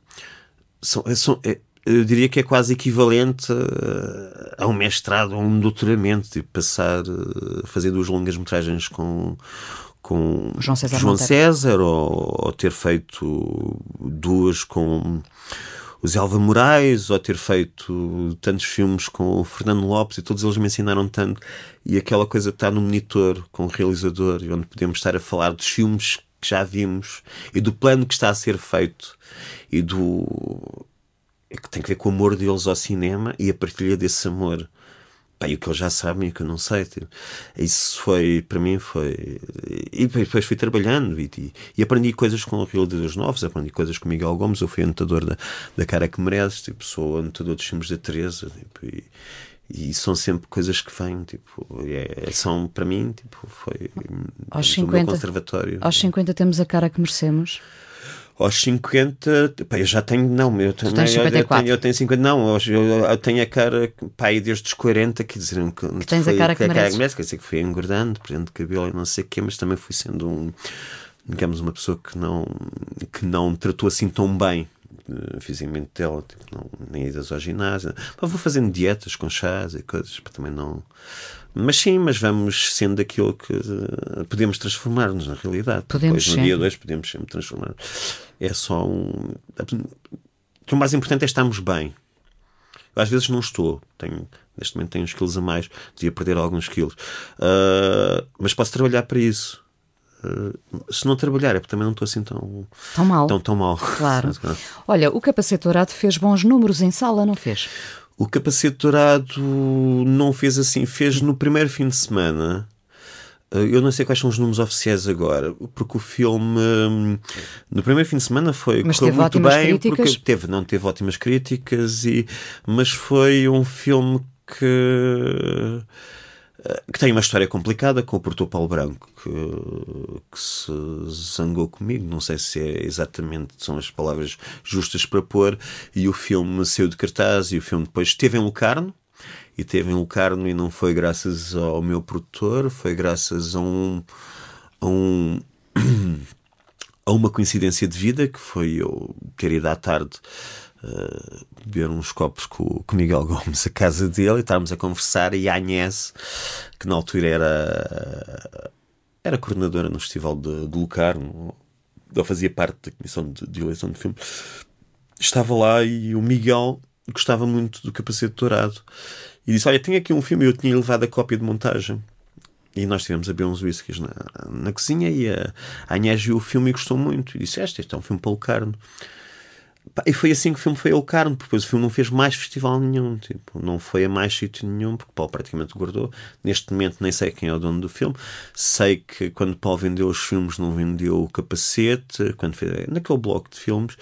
são, são é, eu diria que é quase equivalente a, a um mestrado, a um doutoramento, tipo, passar a fazer duas longas-metragens com, com João César, João César ou, ou ter feito duas com o Zé Alva Moraes, ou ter feito tantos filmes com o Fernando Lopes, e todos eles me ensinaram tanto. E aquela coisa de estar no monitor com o realizador, e onde podemos estar a falar dos filmes que já vimos e do plano que está a ser feito e do que tem que ver com o amor deles ao cinema e a partilha desse amor. Pá, e o que eles já sabem e o que eu não sei. Tipo, isso foi, para mim, foi... E depois fui trabalhando e, e, e aprendi coisas com realizadores novos, aprendi coisas com Miguel Gomes, eu fui anotador da, da Cara que Mereces, tipo, sou anotador dos filmes da Teresa, tipo, e, e são sempre coisas que vêm, tipo, é, são, para mim, tipo, foi aos o cinquenta, meu conservatório. Aos cinquenta temos a cara que merecemos. Aos cinquenta, pá, eu já tenho, não, eu tenho, tens eu, eu, cinquenta e quatro. tenho, eu tenho cinquenta, não, eu, eu tenho a cara, pá, e desde os quarenta, quer dizer, que, que tens foi, a cara que, que mereces. merece, quer dizer, que fui engordando, perdendo cabelo e não sei o quê, mas também fui sendo um, digamos, uma pessoa que não, que não tratou assim tão bem fisicamente dela, tipo, não, nem idas ao ginásio, pá, vou fazendo dietas com chás e coisas, para também não... Mas sim, mas vamos sendo aquilo que uh, podemos transformar-nos na realidade. Podemos Depois, no dia dois podemos sempre transformar. É só um... O mais importante é estarmos bem. Eu, às vezes não estou. Tenho, neste momento tenho uns quilos a mais. Devia perder alguns quilos. Uh, mas posso trabalhar para isso. Uh, se não trabalhar é porque também não estou assim tão... Tão mal. Tão, tão mal. Claro. Olha, o Capacete Dourado fez bons números em sala, não fez? O Capacete Dourado não fez assim, fez no primeiro fim de semana. Eu não sei quais são os números oficiais agora, porque o filme no primeiro fim de semana foi mas teve muito ótimas bem, críticas. Porque teve, não teve ótimas críticas, e, mas foi um filme que, que tem uma história complicada, com o produtor Paulo Branco, que, que se zangou comigo, não sei se é exatamente, são as palavras justas para pôr, e o filme saiu de cartaz, e o filme depois esteve em Locarno, e esteve em Locarno, e não foi graças ao meu produtor, foi graças a um a, um, a uma coincidência de vida, que foi eu ter ido à tarde Uh, beber uns copos com, com o Miguel Gomes à casa dele, e estávamos a conversar, e a Agnès, que na altura era era coordenadora no Festival de, de Locarno, ou fazia parte da comissão de, de eleição de filme, estava lá, e o Miguel gostava muito do Capacete Dourado e disse, olha, tenho aqui um filme, e eu tinha levado a cópia de montagem. E nós estivemos a beber uns whiskies na, na cozinha, e a, a Agnès viu o filme e gostou muito, e disse, este, este é um filme para Locarno. E foi assim que o filme foi ao Locarno, porque depois o filme não fez mais festival nenhum, tipo, não foi a mais sítio nenhum, porque Paulo praticamente guardou. Neste momento nem sei quem é o dono do filme. Sei que quando Paulo vendeu os filmes, não vendeu o Capacete, quando fez, naquele bloco de filmes,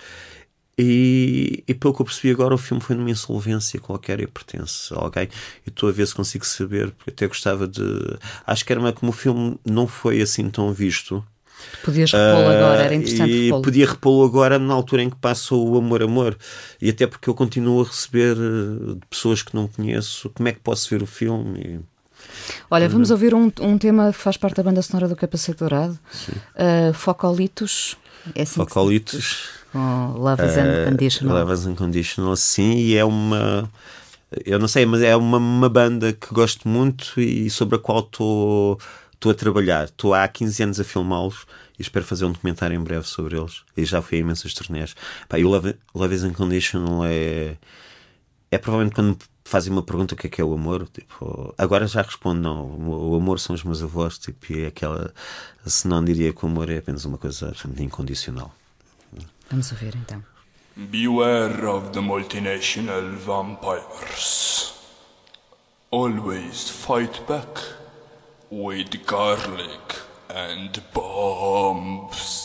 e, e pelo que eu percebi agora, o filme foi numa insolvência qualquer e pertence a alguém. E estou a ver se consigo saber, porque até gostava de... Acho que era como o filme não foi assim tão visto. Podias repô-lo uh, agora, era interessante e repô-lo. Podia repô-lo agora na altura em que passou o Amor, Amor. E até porque eu continuo a receber uh, pessoas que não conheço, como é que posso ver o filme? E... Olha, vamos ouvir um, um tema que faz parte da banda sonora do Capacete Dourado. Uh, Focolitos. É assim Focolitos. Com Love is Unconditional. Uh, Love is Unconditional, sim. E é uma... Eu não sei, mas é uma, uma banda que gosto muito e sobre a qual estou... Estou a trabalhar, estou há quinze anos a filmá-los e espero fazer um documentário em breve sobre eles. E já fui a imensas turnés. Pá, e o Love, Love is Unconditional é... É provavelmente quando me fazem uma pergunta o que é que é o amor. Tipo, agora já respondo, não. O amor são os meus avós. Tipo, e é aquela... Se não diria que o amor é apenas uma coisa incondicional. Vamos ouvir então. Beware of the multinational vampires. always fight back with garlic and bombs.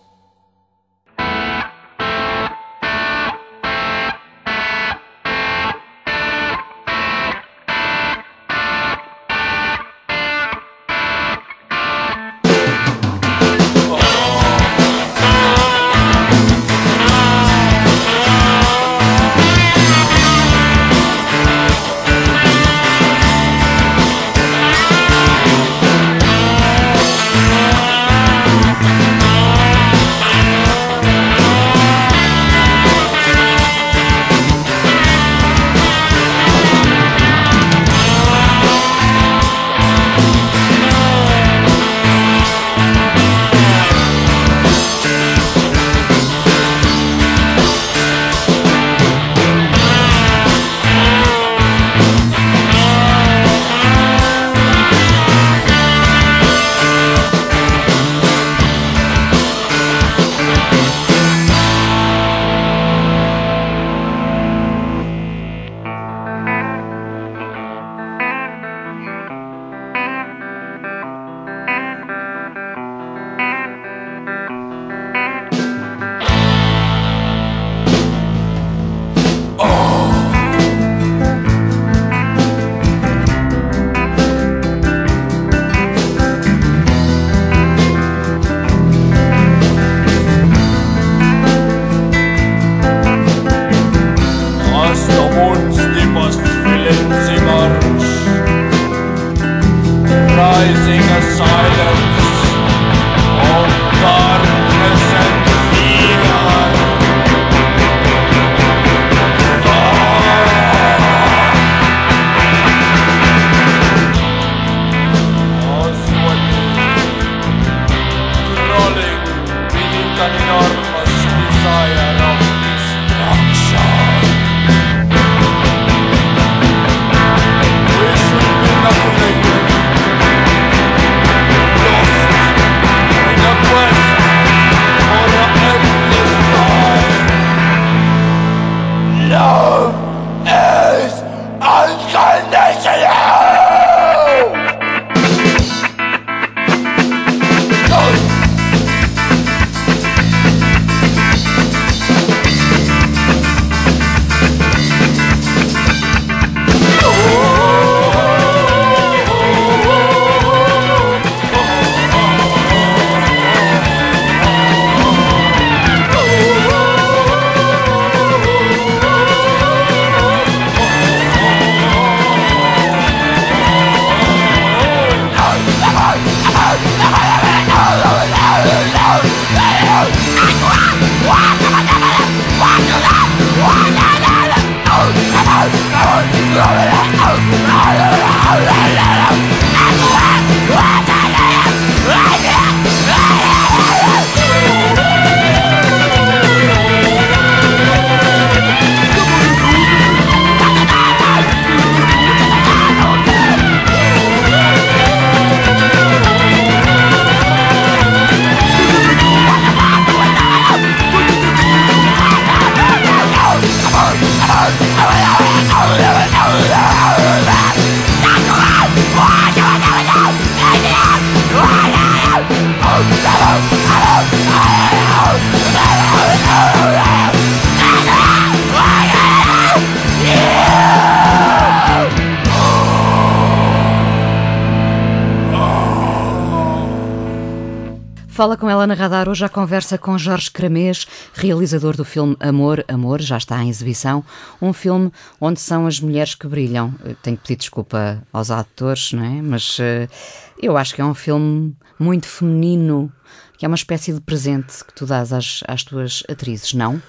Fala com ela na Radar hoje à conversa com Jorge Cramês, realizador do filme Amor, Amor, já está em exibição, um filme onde são as mulheres que brilham. Eu tenho que pedir desculpa aos atores, não é? Mas uh, eu acho que é um filme muito feminino, que é uma espécie de presente que tu dás às, às tuas atrizes, não?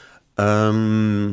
Um,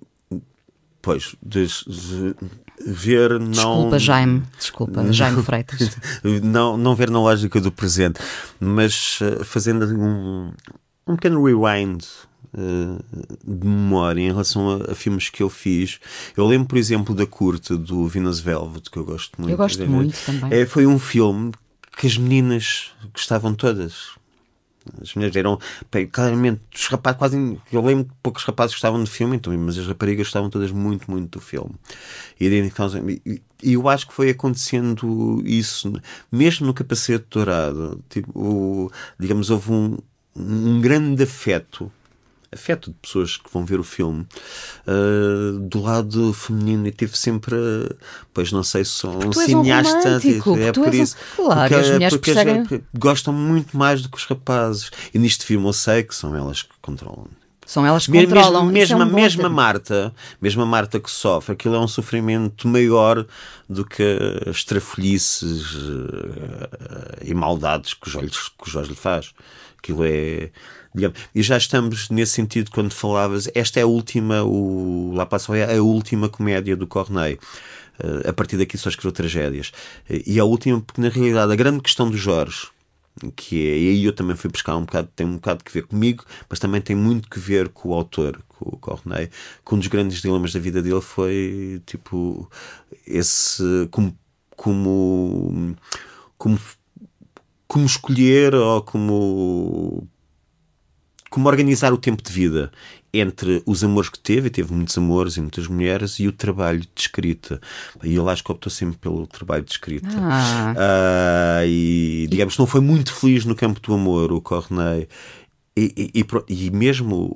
pois, des, de, ver não... Desculpa, Jaime, desculpa, não, Jaime Freitas. Não, não ver na lógica do presente, mas uh, fazendo um, um pequeno rewind uh, de memória em relação a, a filmes que eu fiz. Eu lembro, por exemplo, da curta do Venus Velvet, que eu gosto muito. Eu gosto muito também. É, foi um filme que as meninas gostavam todas. As mulheres eram, bem, claramente, os rapazes, quase, eu lembro que poucos rapazes gostavam do filme, então, mas as raparigas gostavam todas muito, muito do filme. E, e, e eu acho que foi acontecendo isso, mesmo no Capacete Dourado, tipo, o, digamos, houve um, um grande afeto, afeto de pessoas que vão ver o filme, uh, do lado feminino, e tive sempre, uh, pois não sei se sou um cineasta, um é por isso, um... claro, porque, as mulheres porque percebem... as, gostam muito mais do que os rapazes, e neste filme eu sei que são elas que controlam. São elas que controlam. Mesmo, mesmo, é um mesmo a Marta, mesmo a Marta que sofre, aquilo é um sofrimento maior do que as trafolhices uh, e maldades que o Jorge, que o Jorge lhe faz. Aquilo é... Digamos, e já estamos nesse sentido quando falavas, esta é a última, o La Passoia é a última comédia do Corneille. Uh, a partir daqui só escreveu tragédias. Uh, e a última, porque na realidade a grande questão do Jorge, que é, e aí eu também fui buscar um bocado, tem um bocado que ver comigo, mas também tem muito que ver com o autor, com o Corneille, que um dos grandes dilemas da vida dele foi, tipo, esse, como, como, como, como escolher ou como... como organizar o tempo de vida entre os amores que teve, e teve muitos amores e muitas mulheres, e o trabalho de escrita. E ele acho que optou sempre pelo trabalho de escrita. Ah. Uh, e, digamos, não foi muito feliz no campo do amor, o Corneille. E, e, e, e mesmo,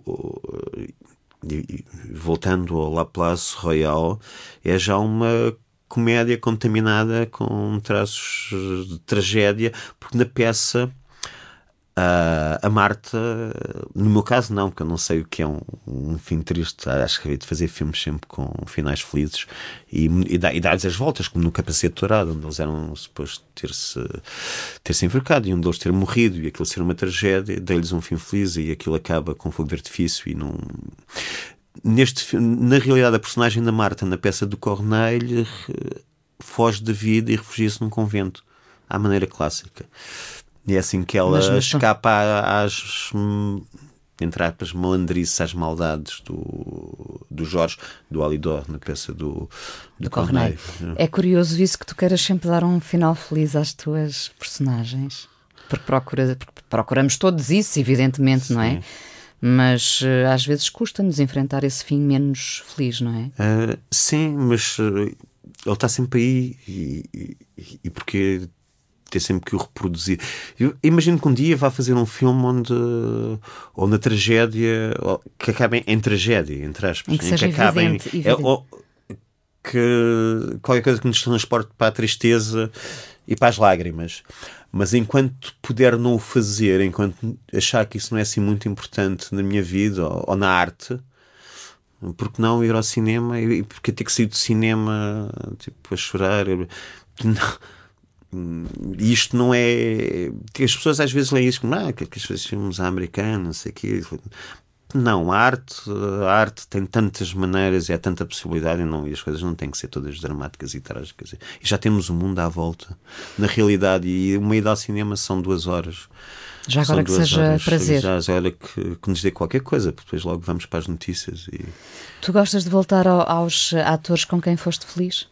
e, voltando ao Laplace Royal, é já uma comédia contaminada com traços de tragédia, porque na peça... Uh, a Marta, no meu caso não, porque eu não sei o que é um, um fim triste. Acho que havia de fazer filmes sempre com finais felizes e, e, e dar-lhes as voltas, como no Capacete Dourado, onde eles eram supostos ter-se ter-se enforcado e um deles ter morrido e aquilo ser uma tragédia, dei-lhes um fim feliz e aquilo acaba com fogo de artifício. E não... Neste, na realidade, a personagem da Marta na peça do Corneille foge da vida e refugia-se num convento à maneira clássica. E é assim que ela mas, mas... escapa às, entre aspas, malandrices, às maldades do, do Jorge, do Alidor, na peça do, do, do Corneille. Corneille. É curioso isso que tu queiras sempre dar um final feliz às tuas personagens. Porque, procura, porque procuramos todos isso, evidentemente, Sim. não é? Mas às vezes custa-nos enfrentar esse fim menos feliz, não é? Uh, sim, mas uh, ele está sempre aí e, e, e porque... ter sempre que o reproduzir. Eu imagino que um dia vá fazer um filme onde ou na tragédia ou, que acabem em tragédia, entre aspas, em que, em que acabem evidente, evidente. É, ou, que qualquer coisa que nos transporte para a tristeza e para as lágrimas. Mas enquanto puder não o fazer, enquanto achar que isso não é assim muito importante na minha vida ou, ou na arte, porque não ir ao cinema e porque ter que sair do cinema tipo a chorar, não. E isto não é... As pessoas às vezes leem isso como ah, que estes filmes americanos, não sei o quê. Não, a arte, a arte tem tantas maneiras e há tanta possibilidade e, não, e as coisas não têm que ser todas dramáticas e trágicas. E já temos o mundo à volta, na realidade, e uma ida ao cinema são duas horas. Já agora que seja horas, prazer. Já, já olha que, que nos dê qualquer coisa, porque depois logo vamos para as notícias. E... Tu gostas de voltar ao, aos atores com quem foste feliz?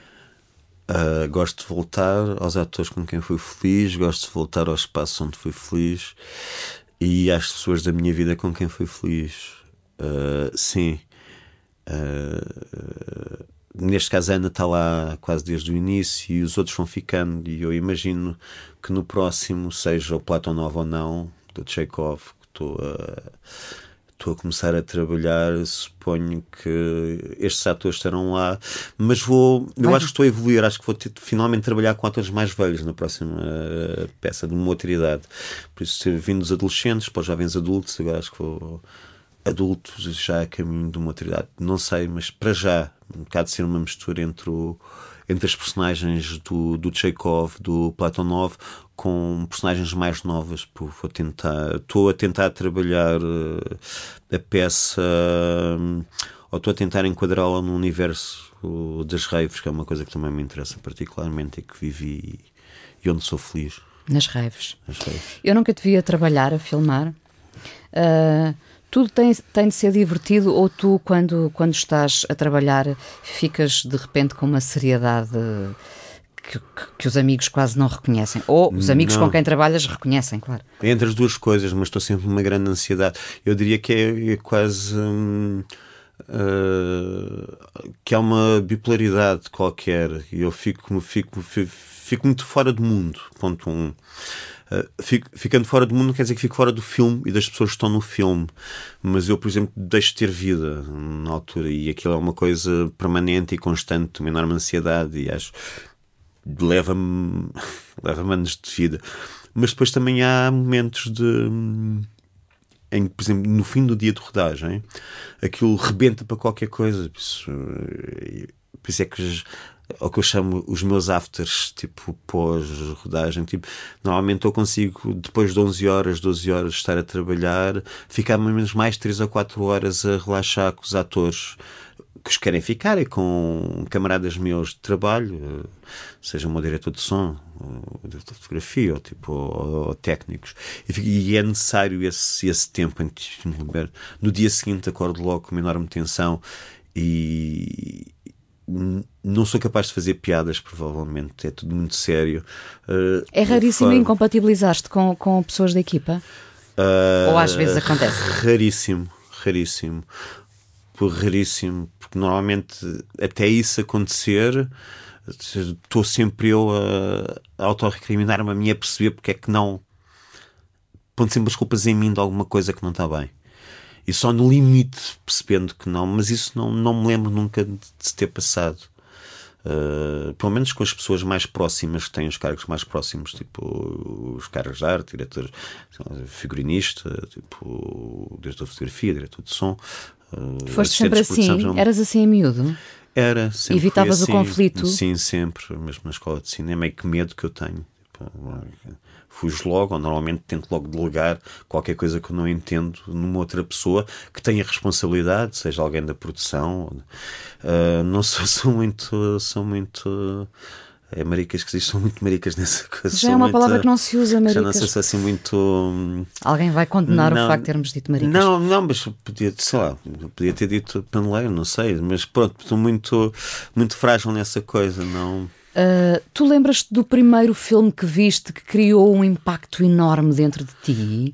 Uh, gosto de voltar aos atores com quem fui feliz, gosto de voltar ao espaço onde fui feliz e às pessoas da minha vida com quem fui feliz. Uh, sim. Uh, neste caso a Ana está lá quase desde o início e os outros vão ficando, e eu imagino que no próximo, seja o Platonov ou não, do Chekhov, que estou a... Estou a começar a trabalhar, suponho que estes atores estarão lá, mas vou, eu Vai. acho que estou a evoluir, acho que vou ter, finalmente trabalhar com atores mais velhos na próxima uh, peça, de uma outra idade. Por isso, ter vindo dos adolescentes para os jovens adultos, agora acho que vou adultos já a caminho de uma outra idade. Não sei, mas para já, um bocado de ser uma mistura entre o entre as personagens do, do Chekhov, do Platonov, com personagens mais novas. Vou tentar, estou a tentar trabalhar uh, a peça, uh, ou estou a tentar enquadrá-la no universo uh, das raves, que é uma coisa que também me interessa particularmente e que vivi e onde sou feliz. Nas raves. Nas raves. Eu nunca te via trabalhar, a filmar. Uh... Tudo tem, tem de ser divertido, ou tu, quando, quando estás a trabalhar, ficas de repente com uma seriedade que, que, que os amigos quase não reconhecem. Ou os amigos Não. com quem trabalhas reconhecem, claro. Entre as duas coisas, mas estou sempre numa grande ansiedade. Eu diria que é, é quase... Hum, uh, que há uma bipolaridade qualquer. E eu fico, fico, fico, fico muito fora do mundo. Ponto um. Uh, fico, ficando fora do mundo não quer dizer que fico fora do filme e das pessoas que estão no filme, mas eu, por exemplo, deixo de ter vida na altura, e aquilo é uma coisa permanente e constante, uma enorme ansiedade, e acho leva-me leva-me anos de vida. Mas depois também há momentos de em que, por exemplo, no fim do dia de rodagem aquilo rebenta para qualquer coisa. Por isso, por isso é que os, o que eu chamo os meus afters, tipo pós-rodagem, tipo, normalmente eu consigo, depois de onze horas, doze horas estar a trabalhar, ficar mais ou menos mais três ou quatro horas a relaxar com os atores que os querem ficar e com camaradas meus de trabalho, seja o meu diretor de som, o diretor de fotografia, ou, tipo, ou, ou técnicos. E, e é necessário esse, esse tempo. No dia seguinte acordo logo com uma enorme tensão e não sou capaz de fazer piadas, provavelmente. É tudo muito sério. Uh, é raríssimo incompatibilizar-te com, com pessoas da equipa? Uh, Ou às vezes acontece? Raríssimo, raríssimo. Por raríssimo, porque normalmente até isso acontecer estou sempre eu a, a autorrecriminar-me a mim, a perceber porque é que não, pondo sempre as culpas em mim de alguma coisa que não está bem, e só no limite percebendo que não, mas isso não, não me lembro nunca de, de se ter passado. Uh, pelo menos com as pessoas mais próximas, que têm os cargos mais próximos, tipo os cargos de arte, diretor, figurinista, tipo diretor de fotografia, diretor de som. Uh, Foste sempre assim? Não... Eras assim a miúdo? Era, sempre. Evitavas assim. o conflito? Sim, sempre, mesmo na escola de cinema, é que medo que eu tenho. Tipo, fujo logo, ou normalmente tento logo delegar qualquer coisa que eu não entendo numa outra pessoa que tenha responsabilidade, seja alguém da produção. Uh, não sou, sou muito, sou muito é maricas que existem, são muito maricas nessa coisa. Já é uma muito, palavra que não se usa, maricas. Já não sei se é assim muito... Alguém vai condenar não, o facto de termos dito maricas? Não, não, mas podia, sei lá, podia ter dito paneleiro, não sei, mas pronto, estou muito, muito frágil nessa coisa, não... Uh, tu lembras-te do primeiro filme que viste que criou um impacto enorme dentro de ti?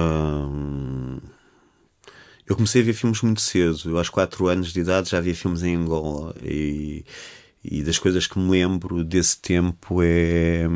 Uh, eu comecei a ver filmes muito cedo. Eu, aos quatro anos de idade, já via filmes em Angola. E, e das coisas que me lembro desse tempo é...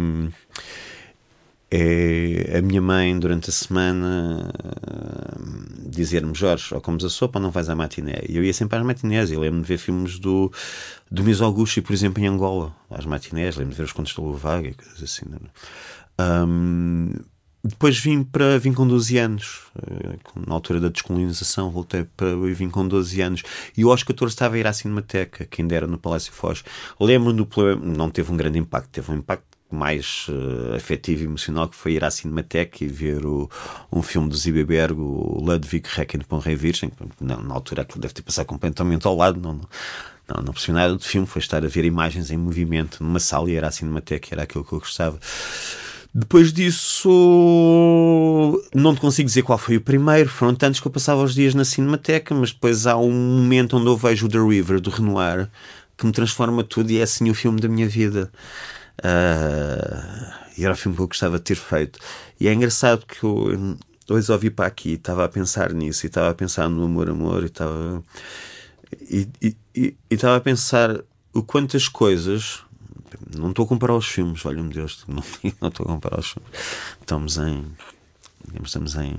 é a minha mãe, durante a semana, dizer-me: Jorge, ou comes a sopa ou não vais à matiné. E eu ia sempre às matinés. Eu lembro-me de ver filmes do, do Mizoguchi, por exemplo, em Angola, às matinés. Lembro-me de ver Os Contos da Luvaga e coisas assim. Um, depois vim, para, vim com doze anos, na altura da descolonização, voltei para e vim com doze anos. E eu aos catorze estava a ir à Cinemateca, que ainda era no Palácio Foz. Lembro-me do problema, não teve um grande impacto, teve um impacto mais uh, afetivo e emocional, que foi ir à Cinemateca e ver o, um filme do Zibe Bergo, o Ludwig Requiem para um Rei Virgem. Não, na altura aquilo deve ter passado completamente ao lado, não, não, não, não percebi nada do filme, foi estar a ver imagens em movimento numa sala, e era a Cinemateca, era aquilo que eu gostava. Depois disso não te consigo dizer qual foi o primeiro, foram tantos que eu passava os dias na Cinemateca, mas depois há um momento onde eu vejo o The River, do Renoir, que me transforma tudo, e é assim o filme da minha vida. Uh, e era o filme que eu gostava de ter feito. E é engraçado que eu hoje ouvi para aqui, estava a pensar nisso, e estava a pensar no Amor, Amor, e estava e, e, e, e estava a pensar o quantas coisas. Não estou a comparar os filmes, valha-me Deus, não, não estou a comparar os filmes. Estamos em estamos em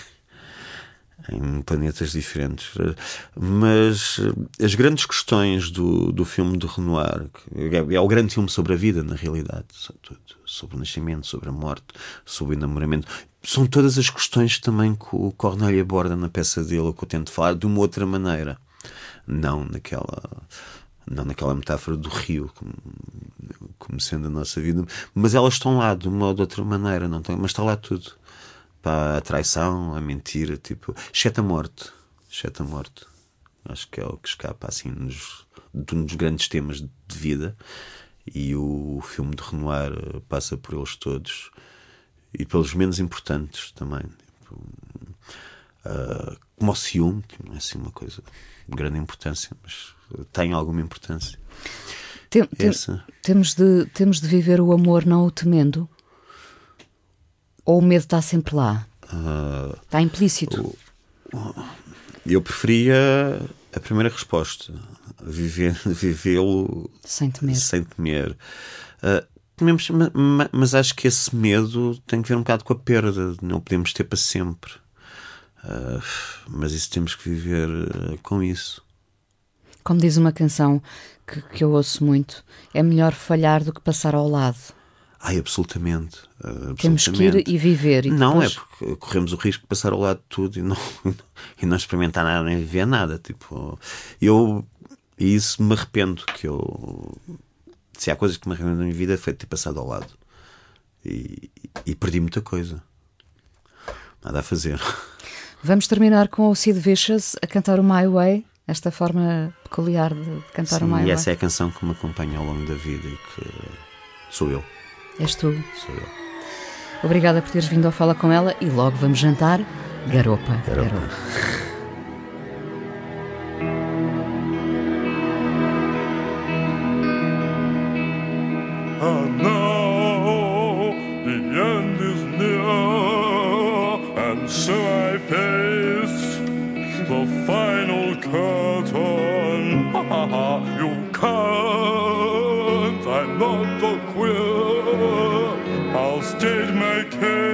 em planetas diferentes, mas as grandes questões do, do filme do Renoir, que é, é o grande filme sobre a vida, na realidade, sobre, sobre o nascimento, sobre a morte, sobre o enamoramento, são todas as questões também que o Cornélio aborda na peça dele, que eu tento falar de uma outra maneira, não naquela não naquela metáfora do rio como, como sendo a nossa vida, mas elas estão lá de uma ou de outra maneira, não tem, mas está lá tudo. Para a traição, a mentira, tipo, exceto a morte, exceto a morte. Acho que é o que escapa assim nos, de um dos grandes temas de vida, e o filme de Renoir passa por eles todos, e pelos menos importantes também, tipo, uh, como o ciúme, que não é assim uma coisa de grande importância, mas tem alguma importância. Tem, tem, Essa. Temos de, temos de viver o amor não o temendo? Ou o medo está sempre lá? Uh, está implícito? Eu preferia a primeira resposta. Viver, vivê-lo sem temer. Sem temer. Uh, tememos, mas, mas acho que esse medo tem que ver um bocado com a perda. Não podemos ter para sempre. Uh, mas isso temos que viver uh, com isso. Como diz uma canção que, que eu ouço muito, é melhor falhar do que passar ao lado. Ai, absolutamente, uh, absolutamente. Temos que ir e viver. E não, depois... é porque corremos o risco de passar ao lado de tudo e não, e não experimentar nada, nem viver nada. Tipo, eu, e isso me arrependo, que eu, se há coisas que me arrependo na minha vida, foi ter passado ao lado. E, e perdi muita coisa. Nada a fazer. Vamos terminar com o Sid Vicious a cantar o My Way, esta forma peculiar de cantar Sim, o My Way. E essa é a canção que me acompanha ao longo da vida e que sou eu. És tu. Sou eu. Obrigada por teres vindo ao Fala Com Ela e logo vamos jantar. Garopa. Garopa. Garopa. And now the end is near, and so I face the final curtain. Ha ha ha, you can't, I'm not the queer, I'll state my case.